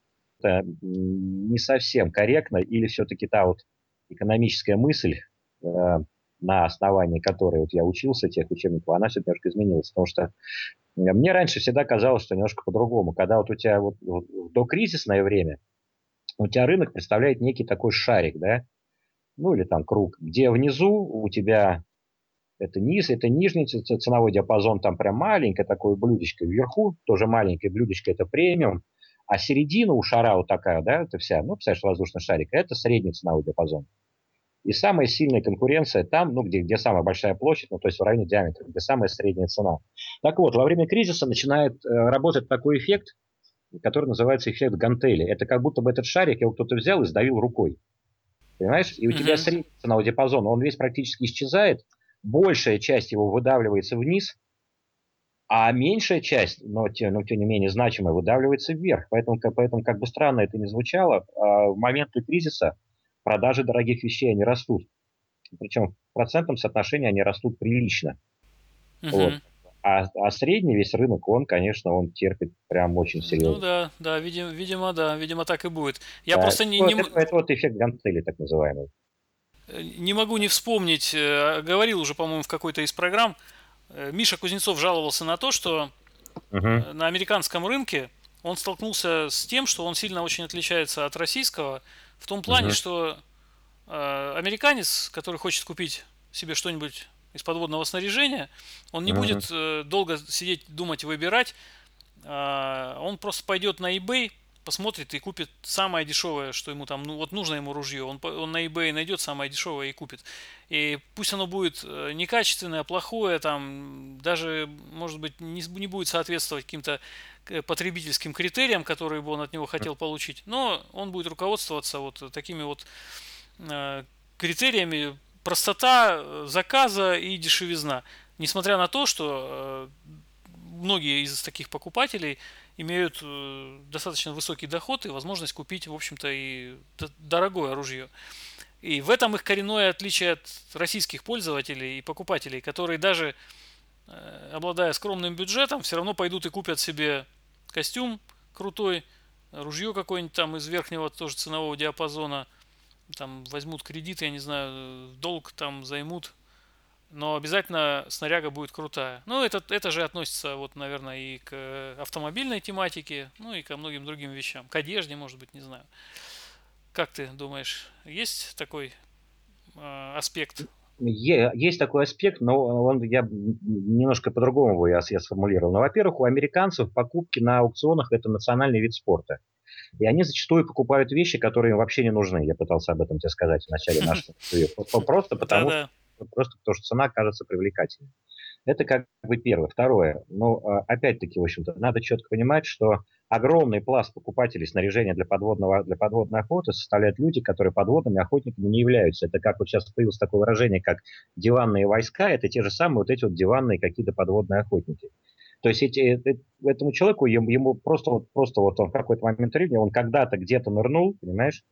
[SPEAKER 2] это не совсем корректно, или все-таки та вот экономическая мысль, э, на основании которой вот я учился, тех учебников, она все немножко изменилась. Потому что мне раньше всегда казалось, что немножко по-другому. Когда вот у тебя вот, вот в докризисное время, у тебя рынок представляет некий такой шарик, да, ну или там круг, где внизу у тебя это низ, это нижний ценовой диапазон, там прям маленькое такое блюдечко, вверху тоже маленькое блюдечко, это премиум, а середина у шара вот такая, да, это вся, ну, представляешь, воздушный шарик, это средний ценовой диапазон. И самая сильная конкуренция там, ну, где, где самая большая площадь, ну, то есть в районе диаметра, где самая средняя цена. Так вот, во время кризиса начинает э, работать такой эффект, который называется эффект гантели. Это как будто бы этот шарик его кто-то взял и сдавил рукой. Понимаешь? И у тебя
[SPEAKER 1] Мгм.
[SPEAKER 2] средний ценовой диапазон, он весь практически исчезает, большая часть его выдавливается вниз, а меньшая часть, но тем, но тем не менее значимая, выдавливается вверх. Поэтому, как- поэтому, как бы странно это ни звучало, а в моменты кризиса продажи дорогих вещей, они растут. Причем в процентном соотношении они растут прилично. Вот.
[SPEAKER 1] Мгм.
[SPEAKER 2] А, а средний весь рынок, он, конечно, он терпит прям очень
[SPEAKER 1] Ну
[SPEAKER 2] серьезно.
[SPEAKER 1] да, да, видимо, видимо, да, видимо, так и будет. Я
[SPEAKER 2] Да,
[SPEAKER 1] просто не,
[SPEAKER 2] вот
[SPEAKER 1] не,
[SPEAKER 2] это,
[SPEAKER 1] м-
[SPEAKER 2] это вот эффект гантели, так называемый.
[SPEAKER 1] э, не могу не вспомнить, э, говорил уже, по-моему, в какой-то из программ, э, Миша Кузнецов жаловался на то, что
[SPEAKER 2] Угу,
[SPEAKER 1] э, на американском рынке он столкнулся с тем, что он сильно очень отличается от российского, в том плане,
[SPEAKER 2] угу,
[SPEAKER 1] что э, американец, который хочет купить себе что-нибудь из подводного снаряжения, он не
[SPEAKER 2] угу.
[SPEAKER 1] будет э, долго сидеть, думать, выбирать, а, он просто пойдет на eBay, посмотрит и купит самое дешевое, что ему там, ну вот нужно ему ружье, он, он на eBay найдет самое дешевое и купит. И пусть оно будет э, некачественное, плохое, там даже, может быть, не, не будет соответствовать каким-то э, потребительским критериям, которые бы он от него хотел получить, но он будет руководствоваться вот такими вот э, критериями: простота э, заказа и дешевизна. Несмотря на то, что э, многие из таких покупателей имеют э, достаточно высокий доход и возможность купить, в общем-то, и дорогое ружье. И в этом их коренное отличие от российских пользователей и покупателей, которые даже э, обладая скромным бюджетом, все равно пойдут и купят себе костюм крутой, ружье какое-нибудь там из верхнего тоже ценового диапазона, там возьмут кредит, я не знаю, долг там займут, но обязательно снаряга будет крутая. Ну, это, это же относится, вот, наверное, и к автомобильной тематике, ну и ко многим другим вещам. К одежде, может быть, не знаю. Как ты думаешь, есть такой э, аспект?
[SPEAKER 2] Е- Есть такой аспект, но он, я немножко по-другому его я, я сформулировал. Но, во-первых, у американцев покупки на аукционах – это национальный вид спорта. И они зачастую покупают вещи, которые им вообще не нужны. Я пытался об этом тебе сказать в начале нашего интервью. Просто потому, что,
[SPEAKER 1] Да-да.
[SPEAKER 2] просто потому что цена кажется привлекательной. Это как бы первое. Второе. Ну, а, опять-таки, в общем-то, надо четко понимать, что огромный пласт покупателей снаряжения для, подводного, для подводной охоты составляют люди, которые подводными охотниками не являются. Это как вот сейчас появилось такое выражение, как диванные войска. Это те же самые вот эти вот диванные какие-то подводные охотники. То есть эти, э, этому человеку, ему, ему просто, вот, просто вот он в какой-то момент времени, он когда-то где-то нырнул, понимаешь,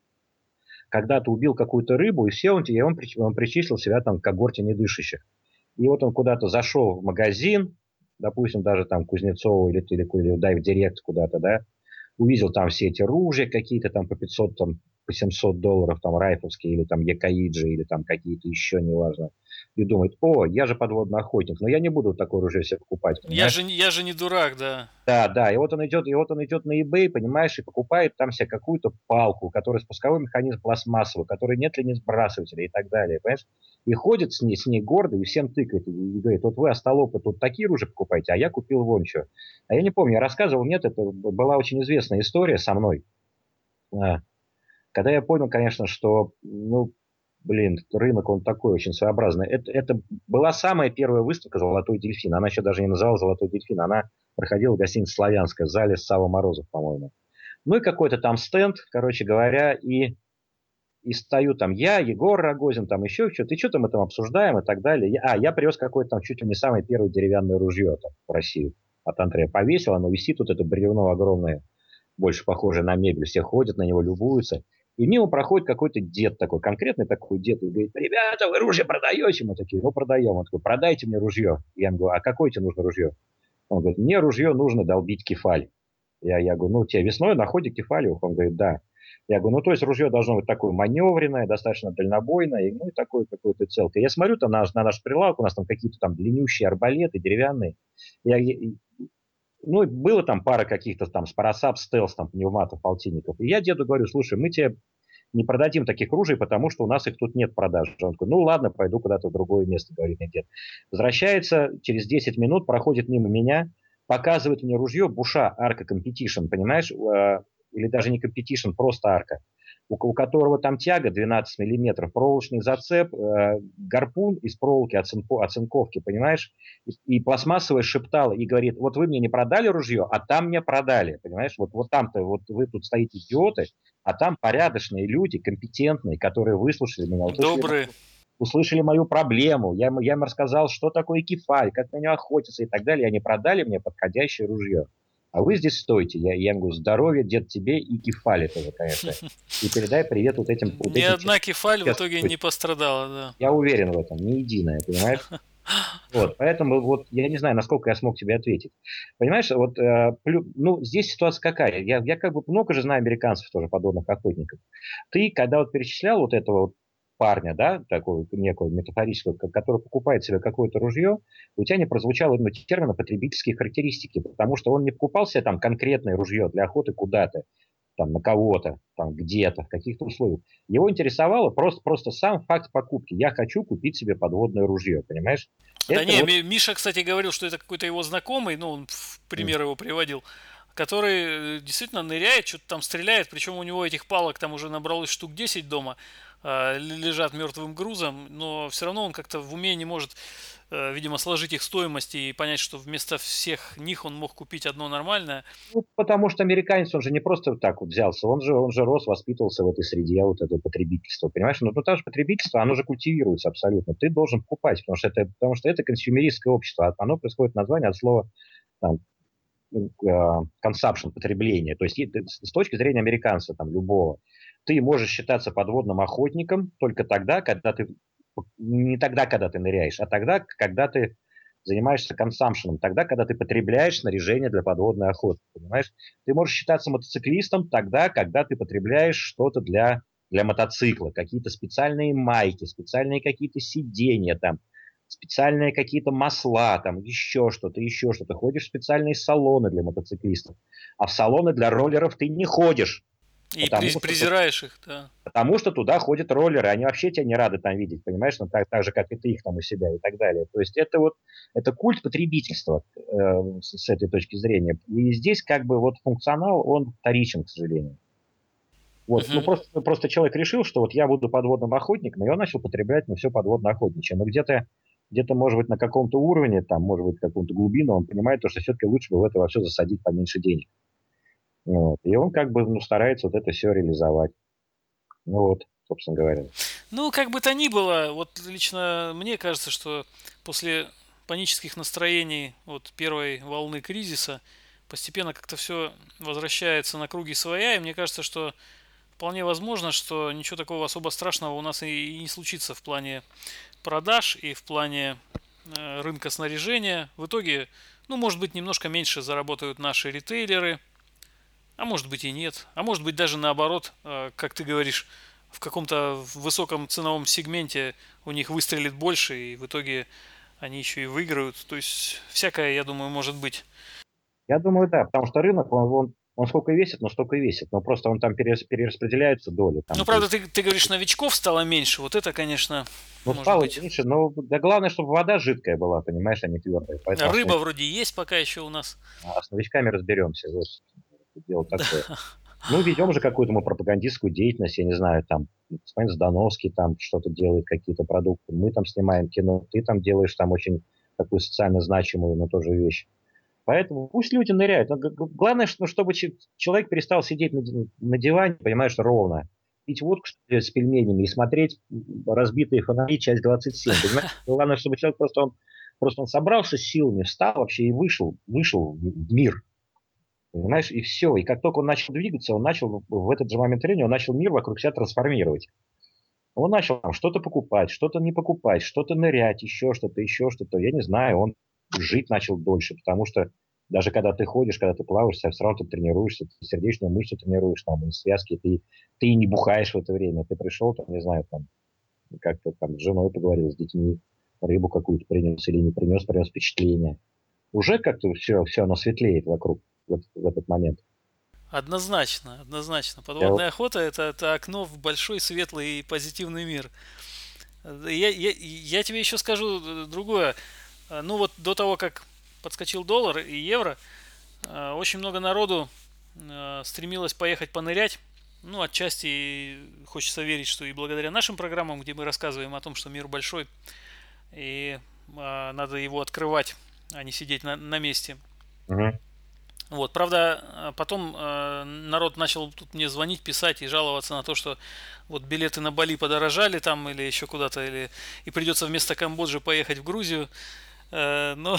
[SPEAKER 2] когда-то убил какую-то рыбу, и все, он, и он, прич- он причислил себя там к когорте недышащих. И вот он куда-то зашел в магазин, допустим, даже там Кузнецова или, или, или Дайв Директ куда-то, да, увидел там все эти ружья какие-то там по пятьсот, там, по семьсот долларов, там, райфовские, или там Якаиджи, или там какие-то еще, неважно. И думает: о, я же подводный охотник, но я не буду такое ружье себе покупать,
[SPEAKER 1] Я
[SPEAKER 2] понимаешь?
[SPEAKER 1] же, я же не дурак, да.
[SPEAKER 2] Да, да, и вот он идет, и вот он идет на eBay, понимаешь, и покупает там себе какую-то палку, у которой спусковой механизм пластмассовый, который нет ли не сбрасывателя и так далее, понимаешь? И ходит с ней, с ней гордо и всем тыкает, и говорит: вот вы, остолопы, тут такие ружья покупаете, а я купил вон что. А я не помню, я рассказывал, нет, это была очень известная история со мной. А, Когда я понял, конечно, что, ну, блин, рынок, он такой очень своеобразный. Это, это была самая первая выставка «Золотой дельфин». Она еще даже не называлась «Золотой дельфин». Она проходила в гостинице «Славянская» в зале Сава Морозов, по-моему. Ну и какой-то там стенд, короче говоря, и, и стою там я, Егор Рогозин, там еще что-то, и что-то мы там обсуждаем и так далее. Я- а, я привез какое-то там чуть ли не самое первое деревянное ружье там, в Россию от Андрея. Повесил, оно висит, вот это бревно огромное, больше похожее на мебель, все ходят на него, любуются. И мимо проходит какой-то дед такой, конкретный такой дед, и говорит: ребята, вы ружье продаете? Мы такие: ну, продаем. Он такой: продайте мне ружье. Я ему говорю: а какое тебе нужно ружье? Он говорит: мне ружье нужно долбить кефаль. Я, я говорю, ну, тебе весной на ходе кефалиев? Он говорит, да. Я говорю, ну, то есть ружье должно быть такое маневренное, достаточно дальнобойное, и, ну, и такое какое-то целкое. Я смотрю там на, на наш прилавок, у нас там какие-то там длиннющие арбалеты, деревянные. Я, я- ну, было там пара каких-то там спарасап, стелс, там, пневматов, полтинников. И я деду говорю, слушай, мы тебе не продадим таких ружей, потому что у нас их тут нет в продаже. Он такой, ну ладно, пойду куда-то в другое место, говорит мне дед. Возвращается, через десять минут проходит мимо меня, показывает мне ружье Буша Арка Competition, понимаешь? Э, Или даже не Competition, просто Арка. У, у которого там тяга двенадцать миллиметров, проволочный зацеп, э, гарпун из проволоки оцинко, оцинковки, понимаешь? И, и пластмассовое шептало, и говорит, вот вы мне не продали ружье, а там мне продали, понимаешь? Вот, вот там-то, вот вы тут стоите идиоты, а там порядочные люди, компетентные, которые выслушали меня, услышали,
[SPEAKER 1] Добрые.
[SPEAKER 2] услышали мою проблему. Я, им- я им рассказал, что такое кефаль, как на нее охотиться и так далее. И они продали мне подходящее ружье. А вы здесь стойте. Я, я им говорю, здоровья, дед, тебе и кефали тоже, конечно. И передай привет вот этим, вот
[SPEAKER 1] Ни
[SPEAKER 2] этим
[SPEAKER 1] одна кефаль в
[SPEAKER 2] сейчас.
[SPEAKER 1] итоге не пострадала, да.
[SPEAKER 2] Я уверен в этом, не единая, понимаешь? Вот, поэтому вот я не знаю, насколько я смог тебе ответить. Понимаешь, вот, э, плю- ну, здесь ситуация какая? Я, я как бы много же знаю американцев тоже, подобных охотников. Ты, когда вот перечислял вот этого вот парня, да, такого некого метафорического, ко- который покупает себе какое-то ружье, у тебя не прозвучало именно термина потребительские характеристики, потому что он не покупал себе там конкретное ружье для охоты куда-то, там, на кого-то, там, где-то, в каких-то условиях. Его интересовало просто, просто сам факт покупки. Я хочу купить себе подводное ружье, понимаешь?
[SPEAKER 1] Да
[SPEAKER 2] Это
[SPEAKER 1] не,
[SPEAKER 2] вот.
[SPEAKER 1] Ми- Миша, кстати, говорил, что это какой-то его знакомый, ну, он в
[SPEAKER 2] м,
[SPEAKER 1] пример его приводил, который э, действительно ныряет, что-то там стреляет, причем у него этих палок там уже набралось штук десять дома, э, лежат мертвым грузом, но все равно он как-то в уме не может, э, видимо, сложить их стоимость и понять, что вместо всех них он мог купить одно нормальное.
[SPEAKER 2] Ну, потому что американец, он же не просто вот так вот взялся, он же, он же рос, воспитывался в этой среде вот этого потребительства, понимаешь? Ну, ну, там же потребительство, оно же культивируется абсолютно. Ты должен покупать, потому что это, потому что это консюмеристское общество. Оно происходит название от слова там, ну, э, consumption, потребление. То есть и ты с с точки зрения американца, там, любого, ты можешь считаться подводным охотником только тогда, когда ты, не тогда, когда ты ныряешь, а тогда, когда ты занимаешься консампшеном, тогда, когда ты потребляешь снаряжение для подводной охоты, понимаешь? Ты можешь считаться мотоциклистом тогда, когда ты потребляешь что-то для, для мотоцикла, какие-то специальные майки, специальные какие-то сиденья там, специальные какие-то масла, там еще что-то, еще что-то. Ходишь в специальные салоны для мотоциклистов. А в салоны для роллеров ты не ходишь,
[SPEAKER 1] И
[SPEAKER 2] потому
[SPEAKER 1] през-
[SPEAKER 2] что,
[SPEAKER 1] презираешь их, да.
[SPEAKER 2] потому что туда ходят роллеры. Они вообще тебя не рады там видеть, понимаешь? Ну, так, так же, как и ты их там у себя и так далее. То есть это вот это культ потребительства э, с, с этой точки зрения. И здесь как бы вот функционал, он вторичен, к сожалению. Вот, ну
[SPEAKER 1] Мгм.
[SPEAKER 2] просто, просто человек решил, что вот я буду подводным охотником, и он начал потреблять, ну, все подводно-охотничье. Но где-то, где-то, может быть, на каком-то уровне, там, может быть, каком-то глубину, он понимает, то, что все-таки лучше бы в это во все засадить поменьше денег. Вот. И он как бы, ну, старается вот это все реализовать. Ну вот, собственно говоря.
[SPEAKER 1] Ну, как бы то ни было, вот лично мне кажется, что после панических настроений вот первой волны кризиса постепенно как-то все возвращается на круги своя, и мне кажется, что вполне возможно, что ничего такого особо страшного у нас и, и не случится в плане продаж и в плане э, рынка снаряжения. В итоге, ну, может быть, немножко меньше заработают наши ритейлеры, а может быть и нет. А может быть даже наоборот, э, как ты говоришь, в каком-то высоком ценовом сегменте у них выстрелит больше, и в итоге они еще и выиграют. То есть всякое, я думаю, может быть.
[SPEAKER 2] Я думаю, да, потому что рынок, он, он, он сколько весит, но столько и весит. Но просто он там перерас- перераспределяются доли.
[SPEAKER 1] Ну,
[SPEAKER 2] Там
[SPEAKER 1] правда,
[SPEAKER 2] есть.
[SPEAKER 1] ты, ты говоришь, новичков стало меньше. Вот это, конечно,
[SPEAKER 2] Ну,
[SPEAKER 1] может
[SPEAKER 2] стало
[SPEAKER 1] быть.
[SPEAKER 2] меньше, но да, главное, чтобы вода жидкая была, понимаешь, а не твердая. Поэтому с,
[SPEAKER 1] Рыба
[SPEAKER 2] нович-
[SPEAKER 1] вроде есть пока еще у нас.
[SPEAKER 2] а с новичками разберемся. Вот, дело
[SPEAKER 1] Да.
[SPEAKER 2] такое. Ну, ведем же какую-то мы пропагандистскую деятельность, я не знаю, там, господин Здановский там что-то делает, какие-то продукты, мы там снимаем кино, ты там делаешь там очень такую социально значимую, но тоже вещь. Поэтому пусть люди ныряют. Но г- г- главное, что, чтобы че- человек перестал сидеть на, ди- на диване, понимаешь, ровно, пить водку с пельменями и смотреть разбитые фонари, часть двадцать семь. Понимаешь? Главное, чтобы человек просто он, просто он собрался с силами, встал вообще и вышел, вышел в в мир. Понимаешь, и все. И как только он начал двигаться, он начал в этот же момент времени, он начал мир вокруг себя трансформировать. Он начал там что-то покупать, что-то не покупать, что-то нырять, еще что-то, еще что-то. Я не знаю, он жить начал дольше, потому что Даже когда ты ходишь, когда ты плаваешь, все равно ты тренируешься, ты сердечную мышцу тренируешь, там, и связки, ты, ты не бухаешь в это время. Ты пришел, там, не знаю, там, как-то там с женой поговорил, с детьми, рыбу какую-то принес или не принес, принес впечатление. Уже как-то все, все оно светлеет вокруг в, в этот момент.
[SPEAKER 1] Однозначно, однозначно.
[SPEAKER 2] Я,
[SPEAKER 1] Подводная охота это, это окно в большой, светлый и позитивный мир. Я, я, я тебе еще скажу э, другое. Э, Ну вот до того, как подскочил доллар и евро, э, очень много народу э, стремилось поехать понырять. Ну, отчасти хочется верить, что и благодаря нашим программам, где мы рассказываем о том, что мир большой, и э, надо его открывать, а не сидеть на, на месте.
[SPEAKER 2] Мгм.
[SPEAKER 1] Вот, правда, э, потом э, народ начал тут мне звонить, писать и жаловаться на то, что вот билеты на Бали подорожали там или еще куда-то, или и придется вместо Камбоджи поехать в Грузию. Э, но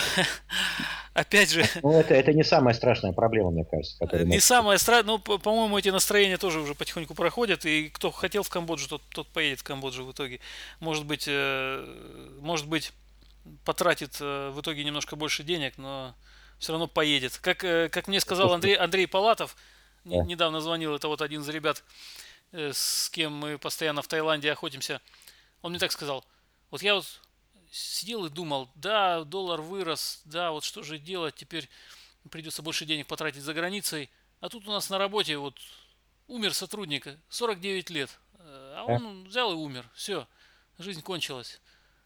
[SPEAKER 1] опять же,
[SPEAKER 2] Ну, это, это не самая страшная проблема, мне кажется, которая
[SPEAKER 1] не
[SPEAKER 2] может...
[SPEAKER 1] самое страшное, ну, по- по-моему, эти настроения тоже уже потихоньку проходят, и кто хотел в Камбоджу, тот, тот поедет в Камбоджу в итоге. Может быть, э, может быть, потратит э, в итоге немножко больше денег, но все равно поедет. Как, э, как мне сказал
[SPEAKER 2] Слушай,
[SPEAKER 1] Андрей, Андрей Палатов, не-
[SPEAKER 2] да.
[SPEAKER 1] недавно звонил, это вот один из ребят, э, с кем мы постоянно в Таиланде охотимся, он мне так сказал, вот я вот сидел и думал, да, доллар вырос, да, вот что же делать, теперь придется больше денег потратить за границей, а тут у нас на работе вот умер сотрудник, сорок девять лет, э, а
[SPEAKER 2] Да,
[SPEAKER 1] он взял и умер, все, жизнь кончилась.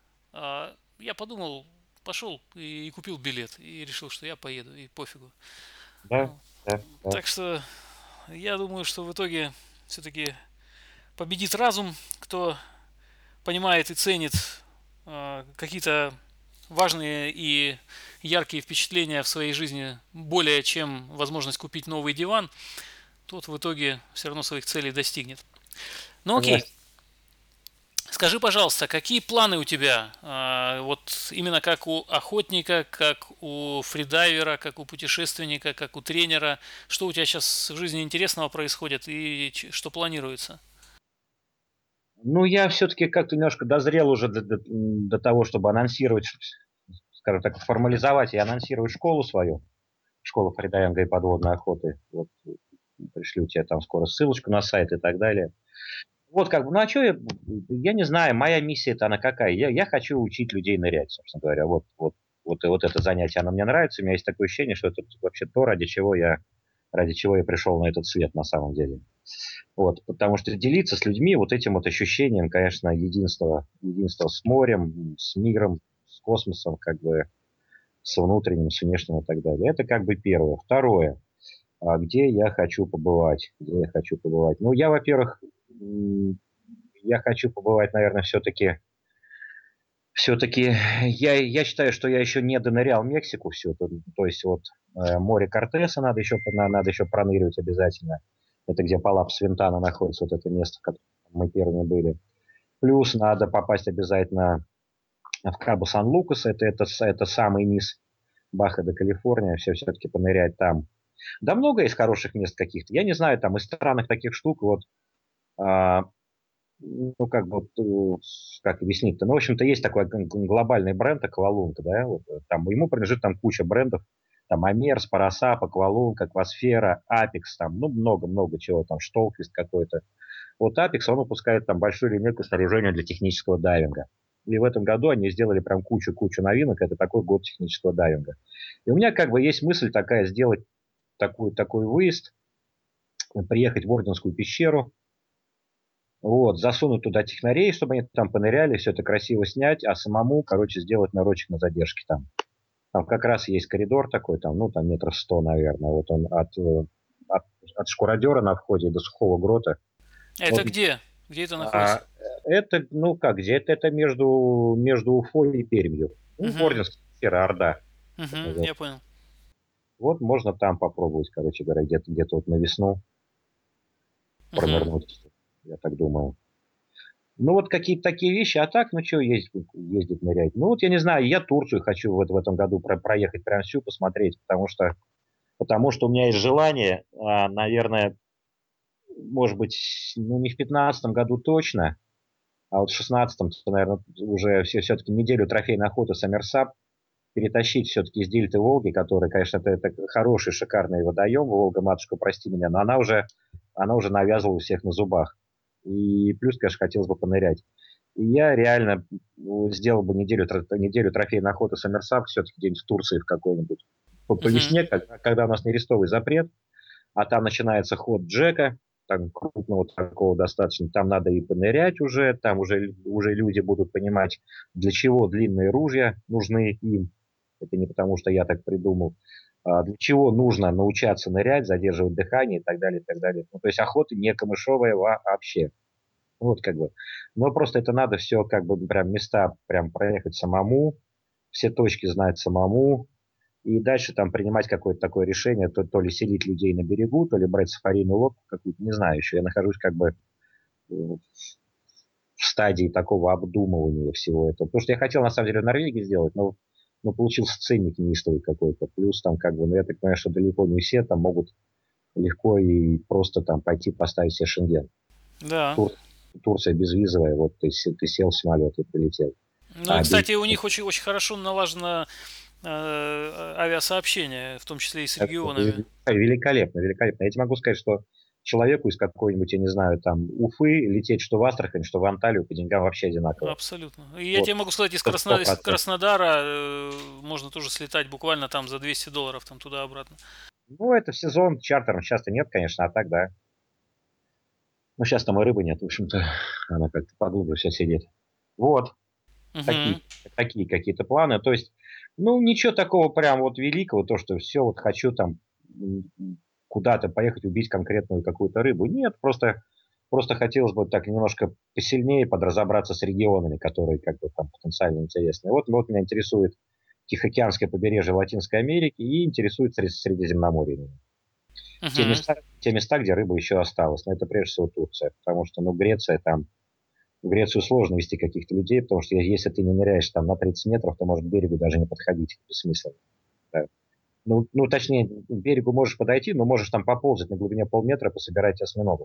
[SPEAKER 1] А я подумал, пошел и, и купил билет, и решил, что я поеду, и пофигу.
[SPEAKER 2] да,
[SPEAKER 1] Ну,
[SPEAKER 2] да, да.
[SPEAKER 1] так что я думаю, что в итоге все-таки победит разум, кто понимает и ценит э, какие-то важные и яркие впечатления в своей жизни более чем возможность купить новый диван, тот в итоге все равно своих целей достигнет. Ну окей,
[SPEAKER 2] Согласен.
[SPEAKER 1] скажи, пожалуйста, какие планы у тебя? А, вот именно как у охотника, как у фридайвера, как у путешественника, как у тренера. Что у тебя сейчас в жизни интересного происходит и ч- что планируется?
[SPEAKER 2] Ну, я все-таки как-то немножко дозрел уже до, до- до того, чтобы анонсировать, скажем так, формализовать и анонсировать школу свою, школу фридайвинга и подводной охоты. Вот пришлю тебе там скоро ссылочку на сайт и так далее. Вот как бы, ну а что я, я не знаю, моя миссия это она какая? Я, я хочу учить людей нырять, собственно говоря. Вот, вот, вот, и вот это занятие, оно мне нравится. У меня есть такое ощущение, что это вообще то, ради чего я, ради чего я пришел на этот свет на самом деле. Вот, потому что делиться с людьми вот этим вот ощущением, конечно, единства, единства с морем, с миром, с космосом, как бы, с внутренним, с внешним и так далее. Это как бы первое. Второе. А где я хочу побывать? Где я хочу побывать? Ну, я, во-первых, я хочу побывать, наверное, все-таки все-таки я, я считаю, что я еще не донырял Мексику всю. То, то есть вот э, море Кортеса надо еще, надо еще проныривать обязательно. Это где Палап Свинтана находится, вот это место, в котором мы первыми были. Плюс надо попасть обязательно в Кабо Сан-Лукас, это, это, это самый низ Баха до Калифорния, все все-таки понырять там. Да много есть хороших мест каких-то. Я не знаю, там из странных таких штук, вот а, ну, как бы, вот, э, как объяснить-то? Ну, в общем-то, есть такой г- г- глобальный бренд Аквалунг, да, вот, э, там, ему принадлежит там куча брендов, там, Амерс, Парасап, Аквалунг, Аквасфера, Апекс, там, ну, много-много чего, там, Штолквист какой-то. Вот Апекс, он выпускает там большую линейку снаряжения для технического дайвинга. И в этом году они сделали прям кучу-кучу новинок, это такой год технического дайвинга. И у меня как бы есть мысль такая, сделать такой, такой выезд, приехать в Орденскую пещеру, вот, засунуть туда технарей, чтобы они там поныряли, все это красиво снять, а самому, короче, сделать нарочек на задержке там. Там как раз есть коридор такой, там, ну, там метров сто, наверное. Вот он от, э, от, от шкуродера на входе до сухого грота.
[SPEAKER 1] А
[SPEAKER 2] Вот,
[SPEAKER 1] это где? Где это находится?
[SPEAKER 2] а, это, ну, как, где? Это, это между, между Уфой и Пермью. Ну,
[SPEAKER 1] Угу,
[SPEAKER 2] Орденская сфера, Орда. Так
[SPEAKER 1] угу,
[SPEAKER 2] называется.
[SPEAKER 1] я понял.
[SPEAKER 2] Вот можно там попробовать, короче говоря, где-то где вот на весну
[SPEAKER 1] Угу.
[SPEAKER 2] пронырнуть, я так думаю. Ну, вот какие-то такие вещи. А так, ну, что ездить, ездить нырять? Ну, вот я не знаю, я Турцию хочу вот в этом году про проехать прям всю, посмотреть, потому что, потому что у меня есть желание, а, наверное, может быть, ну, не в пятнадцатом году точно, а вот в шестнадцатом, наверное, уже все, все-таки неделю трофейной охоты Саммерсап перетащить все-таки из дельты Волги, который, конечно, это, это хороший, шикарный водоем, Волга, матушка, прости меня, но она уже, она уже навязывала у всех на зубах. И плюс, конечно, хотелось бы понырять. И я реально ну, сделал бы неделю, неделю трофейной охоты Сомерсап все-таки где-нибудь в Турции в какой-нибудь. По, по
[SPEAKER 1] Угу.
[SPEAKER 2] весне, когда, когда у нас нерестовый запрет, а там начинается ход Джека, там крупного такого достаточно, там надо и понырять уже, там уже, уже люди будут понимать, для чего длинные ружья нужны им. Это не потому, что я так придумал. А для чего нужно научаться нырять, задерживать дыхание и так далее, и так далее. Ну, то есть охота не камышовая вообще. Вот как бы. Но просто это надо все как бы прям места прям проехать самому, все точки знать самому, и дальше там принимать какое-то такое решение, то, то ли селить людей на берегу, то ли брать сафарийную лодку какую-то, не знаю еще. Я нахожусь как бы в стадии такого обдумывания всего этого. Потому что я хотел на самом деле в Норвегии сделать, но, но получился ценник неистовый какой-то. Плюс там как бы, ну я так понимаю, что далеко не все там могут легко и просто там пойти поставить себе шенген.
[SPEAKER 1] Да.
[SPEAKER 2] Тур, Турция безвизовая, вот ты, ты сел в самолет и прилетел.
[SPEAKER 1] Ну и,
[SPEAKER 2] А без...
[SPEAKER 1] кстати, у них очень, очень хорошо налажено э, авиасообщение, в том числе и с регионами.
[SPEAKER 2] Великолепно, великолепно. Я тебе могу сказать, что человеку из какой-нибудь, я не знаю, там, Уфы лететь что в Астрахань, что в Анталию по деньгам вообще одинаково.
[SPEAKER 1] Абсолютно. И я
[SPEAKER 2] Вот.
[SPEAKER 1] тебе могу сказать, из, Красно...
[SPEAKER 2] сто
[SPEAKER 1] из
[SPEAKER 2] процентов.
[SPEAKER 1] Краснодара э, можно тоже слетать буквально там за двести долларов, там туда-обратно.
[SPEAKER 2] Ну, это в сезон чартером часто нет, конечно, а так да. Ну, сейчас там и рыбы нет, в общем-то, она как-то поглубже вся сидит. Вот,
[SPEAKER 1] Угу.
[SPEAKER 2] такие, такие какие-то планы. То есть, ну, ничего такого прям вот великого, то, что все, вот хочу там куда-то поехать убить конкретную какую-то рыбу. Нет, просто, просто хотелось бы так немножко посильнее подразобраться с регионами, которые как бы там потенциально интересны. Вот, вот меня интересует Тихоокеанское побережье Латинской Америки и интересует Средиземноморье. Те
[SPEAKER 1] Угу.
[SPEAKER 2] места, те места, где рыба еще осталась. Но это прежде всего Турция, потому что, ну, Греция там, в Грецию сложно вести каких-то людей, потому что если ты не ныряешь там на тридцать метров, то можешь к берегу даже не подходить, бессмысленно. Да. Ну, ну, точнее, к берегу можешь подойти, но можешь там поползать на глубине полметра, пособирать осьминогов.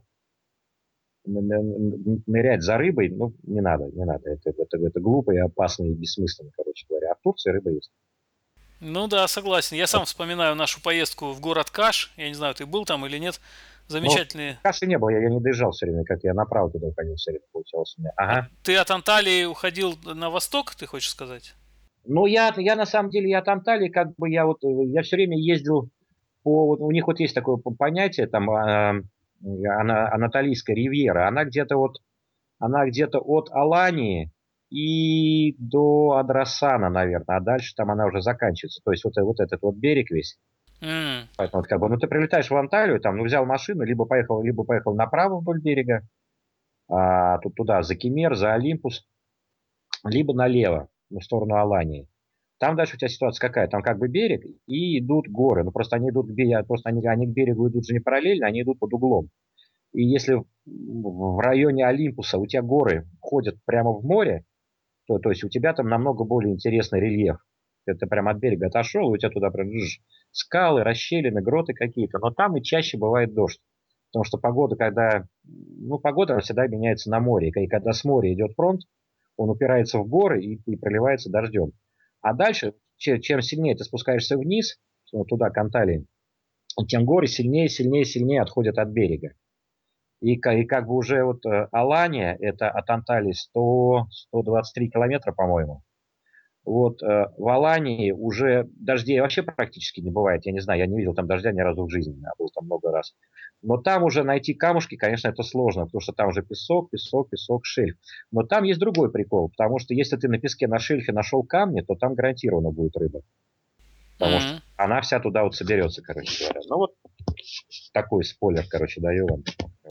[SPEAKER 2] Нырять за рыбой, ну, не надо, не надо. Это, это, это глупо и опасно и бессмысленно, короче говоря. А в Турции рыба есть.
[SPEAKER 1] Ну да, согласен. Я сам вспоминаю нашу поездку в город Каш. Я не знаю, ты был там или нет.
[SPEAKER 2] Но
[SPEAKER 1] Замечательные.
[SPEAKER 2] каши не было, я, я не доезжал все время, как я направо туда уходил все время, получалось у меня.
[SPEAKER 1] А
[SPEAKER 2] Ага.
[SPEAKER 1] ты от Анталии уходил на восток, ты хочешь сказать?
[SPEAKER 2] Ну, я, я на самом деле, я от Анталии, как бы я вот, э, я все время ездил по, вот у них вот есть такое понятие, там, а, ана- Анатолийская ривьера, она где-то вот, она где-то от Алании и до Адрасана, наверное, а дальше там она уже заканчивается, то есть вот, э- вот этот вот берег весь.
[SPEAKER 1] М.
[SPEAKER 2] Поэтому вот как бы, ну, ты прилетаешь в Анталию, там, ну, взял машину, либо поехал, либо поехал направо вдоль берега, а, тут туда, за Кемер, за Олимпус, либо налево, в сторону Алании. Там дальше у тебя ситуация какая? Там как бы берег и идут горы. Ну просто они идут к берегу, просто они, они к берегу идут же не параллельно, они идут под углом. И если в в районе Олимпуса у тебя горы ходят прямо в море, то, то есть у тебя там намного более интересный рельеф. Ты прям от берега отошел, и у тебя туда прям жж, скалы, расщелины, гроты какие-то. Но там и чаще бывает дождь. Потому что погода, когда... Ну, погода она всегда меняется на море. И когда с моря идет фронт, он упирается в горы и, и проливается дождем. А дальше, чем, чем сильнее ты спускаешься вниз, вот туда, к Анталии, тем горы сильнее, сильнее, силнее отходят от берега. И, и как бы уже вот э, Алания, это от Анталии сто сто двадцать три километра, по-моему. Вот э, в Алании уже дождей вообще практически не бывает. Я не знаю, я не видел там дождя ни разу в жизни, я был там много раз. Но там уже найти камушки, конечно, это сложно, потому что там уже песок, песок, песок, шельф. Но там есть другой прикол, потому что если ты на песке, на шельфе нашел камни, то там гарантированно будет рыба. Потому что
[SPEAKER 1] М.
[SPEAKER 2] она вся туда вот соберется, короче говоря. Ну вот такой спойлер, короче, даю вам.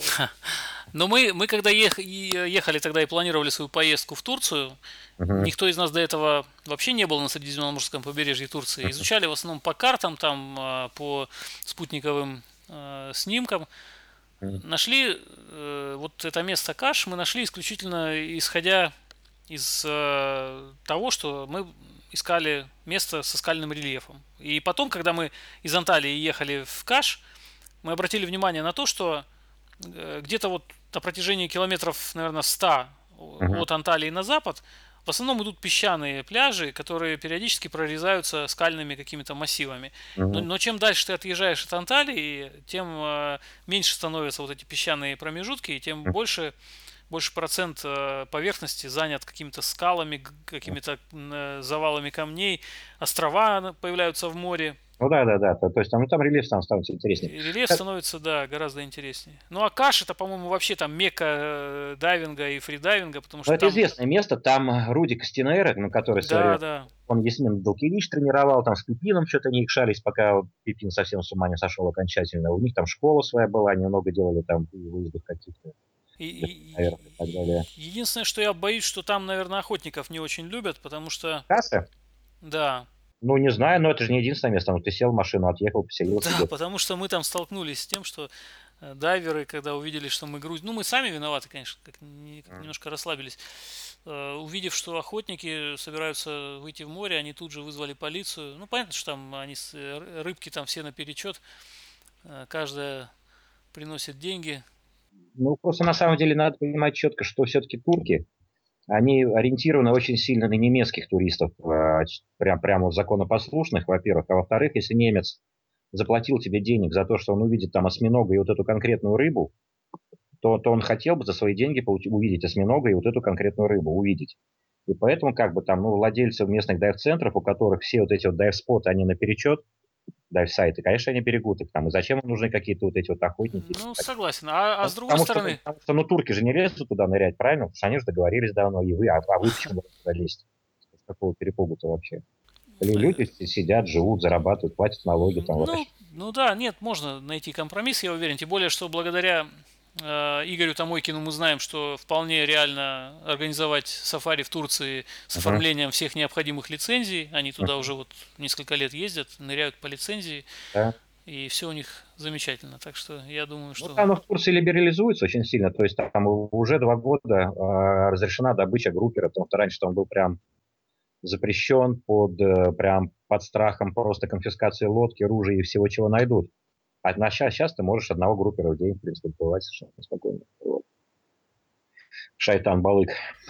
[SPEAKER 1] Но мы, мы когда ех- и ехали тогда и планировали свою поездку в Турцию,
[SPEAKER 2] Угу,
[SPEAKER 1] никто из нас до этого вообще не был на Средиземноморском побережье Турции. Изучали в основном по картам, там, а, по спутниковым а, снимкам. Нашли э, вот это место Каш, мы нашли исключительно исходя из э, того, что мы искали место со скальным рельефом. И потом, когда мы из Анталии ехали в Каш, мы обратили внимание на то, что э, где-то вот на протяжении километров, наверное, ста
[SPEAKER 2] угу,
[SPEAKER 1] от Анталии на запад В основном идут песчаные пляжи, которые периодически прорезаются скальными какими-то массивами. Но,
[SPEAKER 2] Мгм.
[SPEAKER 1] но чем дальше ты отъезжаешь от Анталии, тем э, меньше становятся вот эти песчаные промежутки, и тем больше, больше процент э, поверхности занят какими-то скалами, г- какими-то э, завалами камней. Острова на- появляются в море.
[SPEAKER 2] Ну да, да, да. То, то есть там, ну, там рельеф там становится интереснее.
[SPEAKER 1] И рельеф
[SPEAKER 2] Как-
[SPEAKER 1] становится, да, гораздо интереснее. Ну а Каш это, по-моему, вообще там мекка э, дайвинга и фридайвинга, потому
[SPEAKER 2] Ну,
[SPEAKER 1] что
[SPEAKER 2] это
[SPEAKER 1] там,
[SPEAKER 2] известное место, там э, Руди Костенейра, ну, который в свое
[SPEAKER 1] да,
[SPEAKER 2] время,
[SPEAKER 1] да.
[SPEAKER 2] он Ясмин Далкевич тренировал, там с Пипином что-то они икшались, пока вот Пипин совсем с ума не сошел окончательно. У них там школа своя была, они много делали там выездов каких-то,
[SPEAKER 1] И, и-
[SPEAKER 2] наверное, и так далее.
[SPEAKER 1] Единственное, что я боюсь, что там, наверное, охотников не очень любят, потому что,
[SPEAKER 2] Касса?
[SPEAKER 1] да,
[SPEAKER 2] Ну, не знаю, но это же не единственное место. Ну, ты сел в машину, отъехал, поселился
[SPEAKER 1] да,
[SPEAKER 2] где-то.
[SPEAKER 1] потому что мы там столкнулись с тем, что э, дайверы, когда увидели, что мы грузим, ну мы сами виноваты, конечно, как, не- как
[SPEAKER 2] М.
[SPEAKER 1] немножко расслабились. Э, увидев, что охотники собираются выйти в море, они тут же вызвали полицию. Ну понятно, что там они с- э, ры- рыбки там все наперечет, э, каждая приносит деньги.
[SPEAKER 2] Ну, просто на самом деле надо понимать четко, что все-таки турки, они ориентированы очень сильно на немецких туристов, а, ч- прям, прям вот законопослушных, во-первых. А во-вторых, если немец заплатил тебе денег за то, что он увидит там осьминога и вот эту конкретную рыбу, то, то он хотел бы за свои деньги получ- увидеть осьминога и вот эту конкретную рыбу увидеть. И поэтому как бы там, ну, владельцы местных дайв-центров, у которых все вот эти вот дайв-споты, они наперечет, дайв-сайты, конечно, они берегут их там. И зачем им нужны какие-то вот эти вот охотники?
[SPEAKER 1] Ну, согласен. А, а с другой
[SPEAKER 2] Потому что, ну,
[SPEAKER 1] стороны,
[SPEAKER 2] потому что, ну, турки же не лезут туда нырять, правильно? Потому что они же договорились давно, и вы, а, а вы почему туда лезете? С какого перепугу-то вообще? Лю- Люди
[SPEAKER 1] э,
[SPEAKER 2] си- сидят, живут, зарабатывают, платят налоги, там,
[SPEAKER 1] ну,
[SPEAKER 2] выращивают.
[SPEAKER 1] ну да, нет, можно найти компромисс, я уверен. Тем более, что благодаря э, Игорю Тамойкину мы знаем, что вполне реально организовать сафари в Турции с
[SPEAKER 2] Мгм,
[SPEAKER 1] оформлением всех необходимых лицензий. Они туда
[SPEAKER 2] мгм,
[SPEAKER 1] уже вот несколько лет ездят, ныряют по лицензии,
[SPEAKER 2] да.
[SPEAKER 1] и все у них замечательно. Так что я думаю,
[SPEAKER 2] Ну,
[SPEAKER 1] что...
[SPEAKER 2] там в Турции либерализуется очень сильно, то есть там уже два года а, разрешена добыча группера, потому что раньше там был прям запрещен под, э, прям под страхом просто конфискации лодки, оружия и всего, чего найдут. А на сейчас, сейчас ты можешь одного группера в день, в принципе, добывать совершенно спокойно. Вот. Шайтан Балык.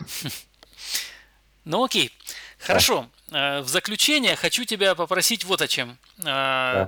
[SPEAKER 1] Ну окей,
[SPEAKER 2] Да,
[SPEAKER 1] хорошо. Э, В заключение хочу тебя попросить вот о чем. Э,
[SPEAKER 2] да,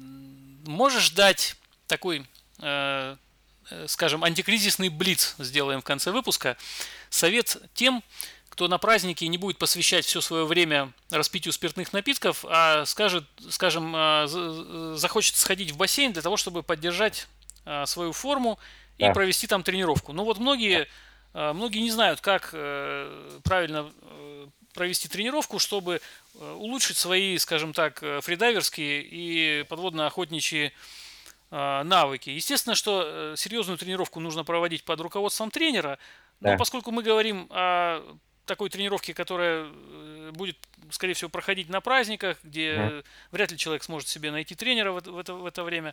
[SPEAKER 1] Можешь дать такой, э, э, скажем, антикризисный блиц, сделаем в конце выпуска, совет тем, кто на празднике не будет посвящать все свое время распитию спиртных напитков, а скажет, скажем, э, захочет сходить в бассейн для того, чтобы поддержать э, свою форму и
[SPEAKER 2] да.
[SPEAKER 1] провести там тренировку. Ну вот многие, э, многие не знают, как э, правильно э, провести тренировку, чтобы э, улучшить свои, скажем так, э, фридайверские и подводно-охотничьи э, навыки. Естественно, что э, серьезную тренировку нужно проводить под руководством тренера, но
[SPEAKER 2] Да.
[SPEAKER 1] поскольку мы говорим о такой тренировке, которая э, будет, скорее всего, проходить на праздниках,
[SPEAKER 2] Мгм.
[SPEAKER 1] где вряд ли человек сможет себе найти тренера в это, в это, в это время,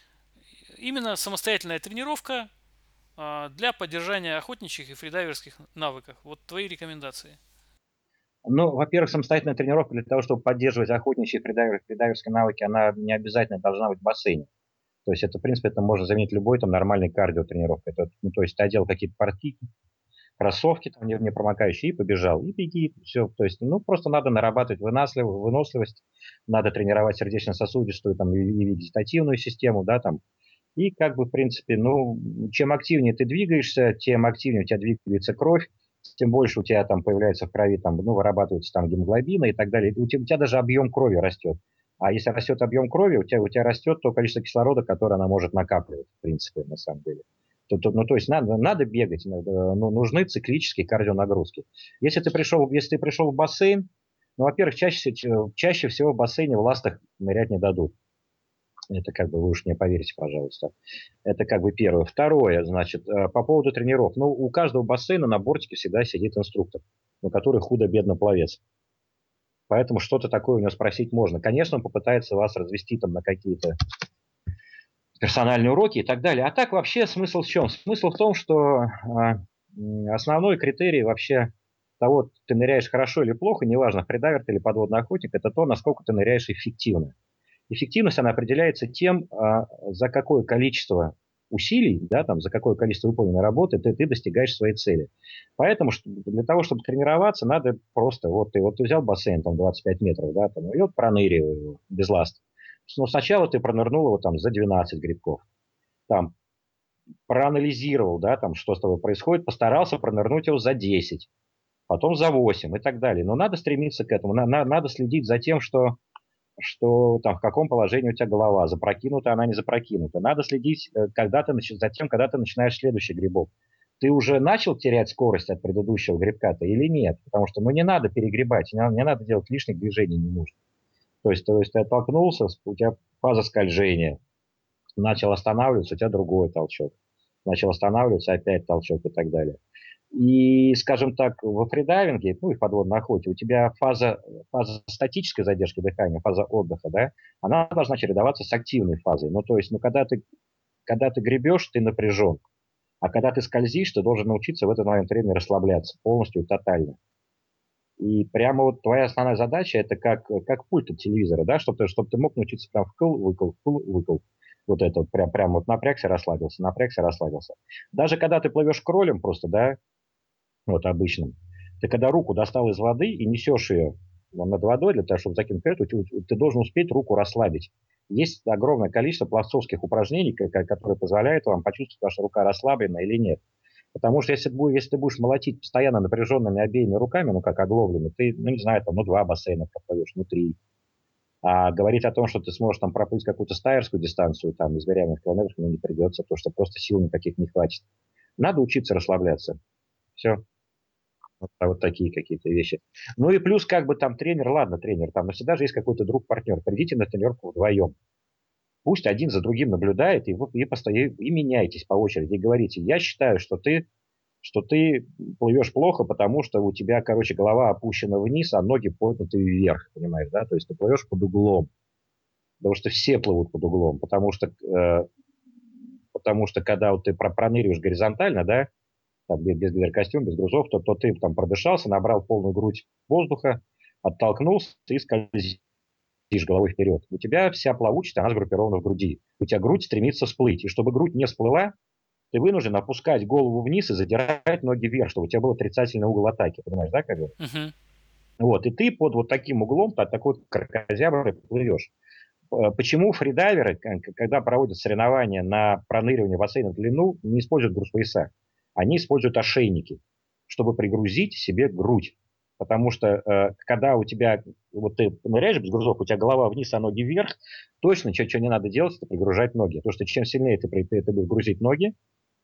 [SPEAKER 1] именно самостоятельная тренировка э, для поддержания охотничьих и фридайверских навыков. Вот твои рекомендации.
[SPEAKER 2] Ну, во-первых, самостоятельная тренировка для того, чтобы поддерживать охотничьи и фридайвер- фридайверские навыки, она не обязательно должна быть в бассейне. То есть это, в принципе, это можно заменить любой там нормальной кардиотренировкой. Это, ну, то есть ты одел какие-то порты, кроссовки там не, не промокающие и побежал, и беги, все. То есть, ну, просто надо нарабатывать вынослив, выносливость, надо тренировать сердечно-сосудистую там и, и вегетативную систему, да, там. И как бы, в принципе, ну, чем активнее ты двигаешься, тем активнее у тебя двигается кровь, тем больше у тебя там появляется в крови, там, ну, вырабатывается там гемоглобина и так далее. И у тебя, у тебя даже объем крови растет. А если растет объем крови, у тебя, у тебя растет то количество кислорода, которое она может накапливать, в принципе, на самом деле. То, то, ну, то есть надо, надо бегать, надо, ну, нужны циклические кардионагрузки. Если ты пришел, если ты пришел в бассейн, ну, во-первых, чаще, чаще всего в бассейне в ластах нырять не дадут. Это как бы вы уж мне поверите, пожалуйста. Это как бы первое. Второе, значит, э, по поводу тренировок. Ну, у каждого бассейна на бортике всегда сидит инструктор, ну, который худо-бедно пловец. Поэтому что-то такое у него спросить можно. Конечно, он попытается вас развести там на какие-то персональные уроки и так далее. А так вообще смысл в чем? Смысл в том, что э, основной критерий вообще того, ты ныряешь хорошо или плохо, неважно, фридайвер ты или подводный охотник, это то, насколько ты ныряешь эффективно. Эффективность, она определяется тем, а, за какое количество усилий, да, там, за какое количество выполненной работы ты, ты достигаешь своей цели. Поэтому что, для того, чтобы тренироваться, надо просто, вот ты, вот ты взял бассейн там двадцать пять метров, да, там, и вот проныривай его без ласт. Но сначала ты пронырнул его там за двенадцать грибков, там, проанализировал, да, там, что с тобой происходит, постарался пронырнуть его за десять, потом за восемь и так далее. Но надо стремиться к этому, на, на, надо следить за тем, что что там в каком положении у тебя голова, запрокинута она, не запрокинута. Надо следить э, когда ты, нач- за тем, когда ты начинаешь следующий грибок. Ты уже начал терять скорость от предыдущего грибка-то или нет? Потому что ну, не надо перегребать, не надо, не надо делать лишних движений, не нужно. То есть, то есть ты оттолкнулся, у тебя фаза скольжения, начал останавливаться, у тебя другой толчок. Начал останавливаться, опять толчок и так далее. И, скажем так, во фридайвинге, ну и в подводной охоте, у тебя фаза, фаза статической задержки дыхания, фаза отдыха, да, она должна чередоваться с активной фазой. Ну, то есть, ну, когда ты, когда ты гребешь, ты напряжен. А когда ты скользишь, ты должен научиться в этот момент времени расслабляться полностью и тотально. И прямо вот твоя основная задача это как, как пульт от телевизора, да, чтобы ты, чтобы ты мог научиться прям вкл, выкл, вкл, выкл. Вот это вот прям, прям вот напрягся, расслабился, напрягся, расслабился. Даже когда ты плывешь кролем просто, да, вот обычным. Ты когда руку достал из воды и несешь ее над водой для того, чтобы закинуть вперед, ты, ты должен успеть руку расслабить. Есть огромное количество пловцовских упражнений, которые позволяют вам почувствовать, ваша рука расслаблена или нет. Потому что если, если ты будешь молотить постоянно напряженными обеими руками, ну как огловленными, ты, ну не знаю, там, ну два бассейна проплывешь, ну три. А говорить о том, что ты сможешь там проплыть какую-то стайерскую дистанцию, там, измеряемых километров, ну не придется, потому что просто сил никаких не хватит. Надо учиться расслабляться. Все. Вот, а вот такие какие-то вещи. Ну и плюс как бы там тренер, ладно, тренер, там, но всегда же есть какой-то друг-партнер. Придите на тренировку вдвоем. Пусть один за другим наблюдает, и вы и, постоя- и меняйтесь по очереди, и говорите, я считаю, что ты, что ты плывешь плохо, потому что у тебя, короче, голова опущена вниз, а ноги подняты вверх, понимаешь, да? То есть ты плывешь под углом, потому что все плывут под углом, потому что, э, потому что когда вот ты проныриваешь горизонтально, да, там, без, без гидрокостюма, без грузов, то, то ты там продышался, набрал полную грудь воздуха, оттолкнулся и скользишь головой вперед. У тебя вся плавучесть, она сгруппирована в груди. У тебя грудь стремится всплыть. И чтобы грудь не всплыла, ты вынужден опускать голову вниз и задирать ноги вверх, чтобы у тебя был отрицательный угол атаки. Понимаешь, да, как бы?
[SPEAKER 1] Угу.
[SPEAKER 2] Вот, и ты под вот таким углом, под такой кракозяброй плывешь. Э, Почему фридайверы, когда проводят соревнования на проныривание бассейна в длину, не используют груз-пояса? Они используют ошейники, чтобы пригрузить себе грудь. Потому что э, когда у тебя, вот ты ныряешь без грузов, у тебя голова вниз, а ноги вверх, точно что, что не надо делать, это пригружать ноги. Потому что чем сильнее ты, ты, ты будешь грузить ноги,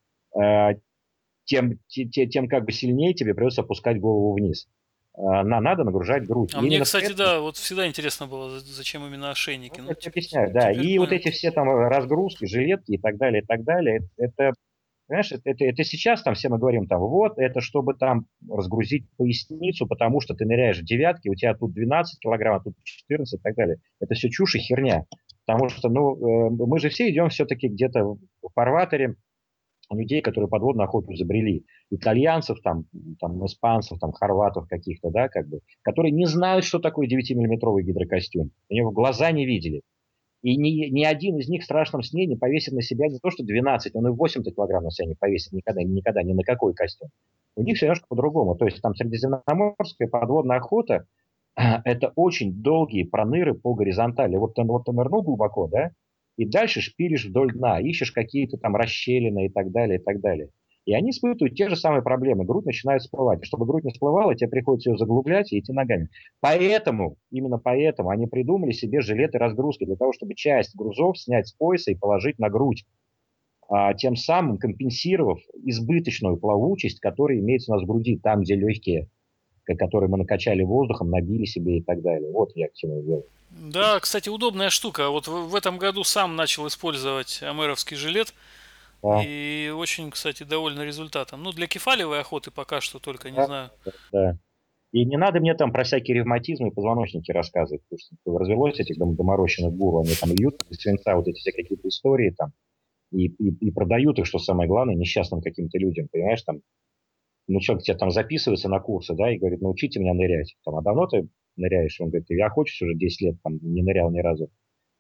[SPEAKER 2] э, тем, те, тем как бы сильнее тебе придется опускать голову вниз. Э, на, надо нагружать грудь.
[SPEAKER 1] А
[SPEAKER 2] И
[SPEAKER 1] мне,
[SPEAKER 2] именно
[SPEAKER 1] кстати,
[SPEAKER 2] поэтому
[SPEAKER 1] да, вот всегда интересно было, за- зачем именно ошейники.
[SPEAKER 2] ну,
[SPEAKER 1] Ну,
[SPEAKER 2] я тебе
[SPEAKER 1] теп-
[SPEAKER 2] объясняю, да.
[SPEAKER 1] теперь
[SPEAKER 2] И вот
[SPEAKER 1] понял.
[SPEAKER 2] эти все там разгрузки, жилетки и так далее, и так далее, это, понимаешь, это, это, это сейчас там все мы говорим там, вот, это чтобы там разгрузить поясницу, потому что ты ныряешь в девятки, у тебя тут двенадцать килограмм, а тут четырнадцать и так далее. Это все чушь и херня. Потому что, ну, э, мы же все идем все-таки где-то в фарватере людей, которые подводную охоту изобрели. Итальянцев, там, там, испанцев, там, хорватов каких-то, да, как бы, которые не знают, что такое девятимиллиметровый гидрокостюм. Они его в глаза не видели. И ни, ни один из них в страшном сне не повесит на себя не то, что двенадцать, он и восемь килограмм на себя не повесит никогда, никогда, ни на какой костюм. У них все немножко по-другому. То есть там средиземноморская подводная охота, это очень долгие проныры по горизонтали. Вот ты, вот ты нырнул глубоко, да, и дальше шпилишь вдоль дна, ищешь какие-то там расщелины и так далее, и так далее. И они испытывают те же самые проблемы. Грудь начинает всплывать. И чтобы грудь не всплывала, тебе приходится ее заглублять и идти ногами. Поэтому, именно поэтому они придумали себе жилеты разгрузки, для того, чтобы часть грузов снять с пояса и положить на грудь, а, тем самым компенсировав избыточную плавучесть, которая имеется у нас в груди, там, где легкие, которые мы накачали воздухом, набили себе и так далее. Вот я к чему вел.
[SPEAKER 1] Да, кстати, удобная штука. Вот в, в этом году сам начал использовать омеровский жилет.
[SPEAKER 2] Да,
[SPEAKER 1] И очень, кстати, довольны результатом. Ну, для кефалевой охоты пока что только, не
[SPEAKER 2] да,
[SPEAKER 1] знаю.
[SPEAKER 2] да, да. И не надо мне там про всякие ревматизмы и позвоночники рассказывать, потому что развелось этих дом- доморощенных гуру, они там льют из свинца вот эти все какие-то истории там и, и, и продают их, что самое главное, несчастным каким-то людям, понимаешь, там, ну что, к тебе там записывается на курсы, да, и говорит, научите меня нырять. Там, а давно ты ныряешь? Он говорит, я хочу уже десять лет, там, не нырял ни разу.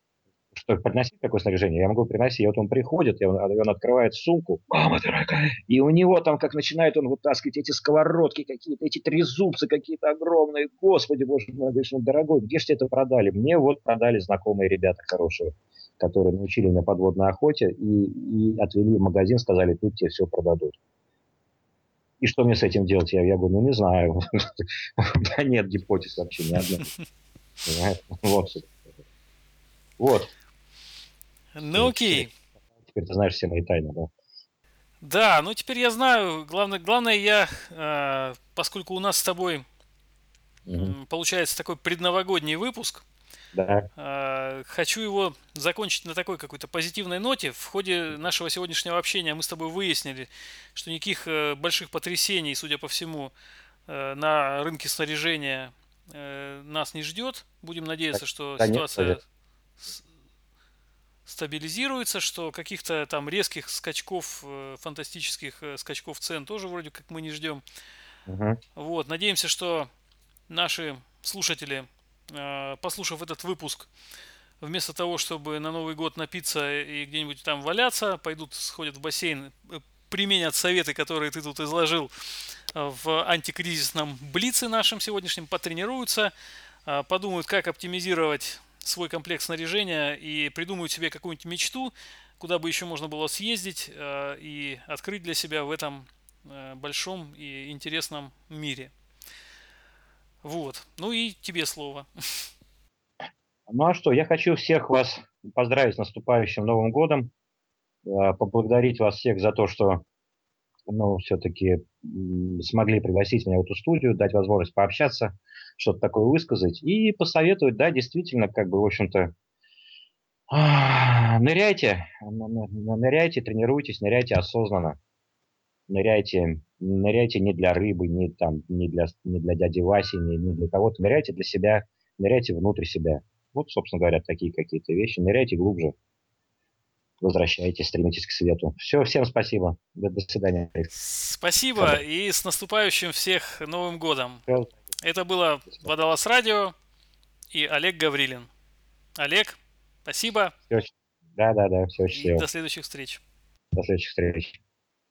[SPEAKER 2] что приносить такое снаряжение, я могу приносить. И вот он приходит, и он, и он открывает сумку, мама дорогая, и у него там, как начинает он вытаскивать эти сковородки какие-то, эти трезубцы какие-то огромные. Господи, боже мой, говоришь, ну, дорогой, где же тебе это продали? Мне вот продали знакомые ребята хорошие, которые научили на подводной охоте и, и отвели в магазин, сказали, тут тебе все продадут. И что мне с этим делать? Я, я говорю, ну не знаю. Да нет гипотез вообще ни одной. Вот. Вот.
[SPEAKER 1] Ну окей.
[SPEAKER 2] Теперь ты знаешь все мои тайны, да?
[SPEAKER 1] Да, ну теперь я знаю. Главное, главное я, э, поскольку у нас с тобой
[SPEAKER 2] Угу.
[SPEAKER 1] м, получается такой предновогодний выпуск,
[SPEAKER 2] Да.
[SPEAKER 1] э, хочу его закончить на такой какой-то позитивной ноте. В ходе нашего сегодняшнего общения мы с тобой выяснили, что никаких э, больших потрясений, судя по всему, э, на рынке снаряжения э, нас не ждет. Будем надеяться, что
[SPEAKER 2] Да нет,
[SPEAKER 1] ситуация с- стабилизируется, что каких-то там резких скачков, э, фантастических э, скачков цен тоже вроде как мы не ждем.
[SPEAKER 2] угу.
[SPEAKER 1] Вот, надеемся, что наши слушатели, э, послушав этот выпуск, вместо того, чтобы на Новый год напиться и где-нибудь там валяться, пойдут, сходят в бассейн, э, применят советы, которые ты тут изложил э, в антикризисном блице нашем сегодняшнем, потренируются, э, подумают, как оптимизировать свой комплект снаряжения и придумают себе какую-нибудь мечту, куда бы еще можно было съездить э, и открыть для себя в этом э, большом и интересном мире. Вот. Ну и тебе слово.
[SPEAKER 2] Ну а что, я хочу всех вас поздравить с наступающим Новым годом, э, поблагодарить вас всех за то, что ну, все-таки смогли пригласить меня в эту студию, дать возможность пообщаться, что-то такое высказать и посоветовать, да, действительно, как бы, в общем-то, а, ныряйте, н- н- ныряйте, тренируйтесь, ныряйте осознанно, ныряйте, ныряйте не для рыбы, не, там, не, для, не для дяди Васи, не, не для кого-то, ныряйте для себя, ныряйте внутрь себя. Вот, собственно говоря, такие какие-то вещи. Ныряйте глубже, возвращайтесь, стремитесь к свету. Все, всем спасибо. До, до свидания,
[SPEAKER 1] Спасибо
[SPEAKER 2] Александр.
[SPEAKER 1] и с наступающим всех Новым годом.
[SPEAKER 2] Всё,
[SPEAKER 1] Это было Водолаз Радио и Олег Гаврилин. Олег, спасибо
[SPEAKER 2] всё, да, да, да, все,
[SPEAKER 1] и до
[SPEAKER 2] счастливо.
[SPEAKER 1] следующих встреч.
[SPEAKER 2] До следующих встреч.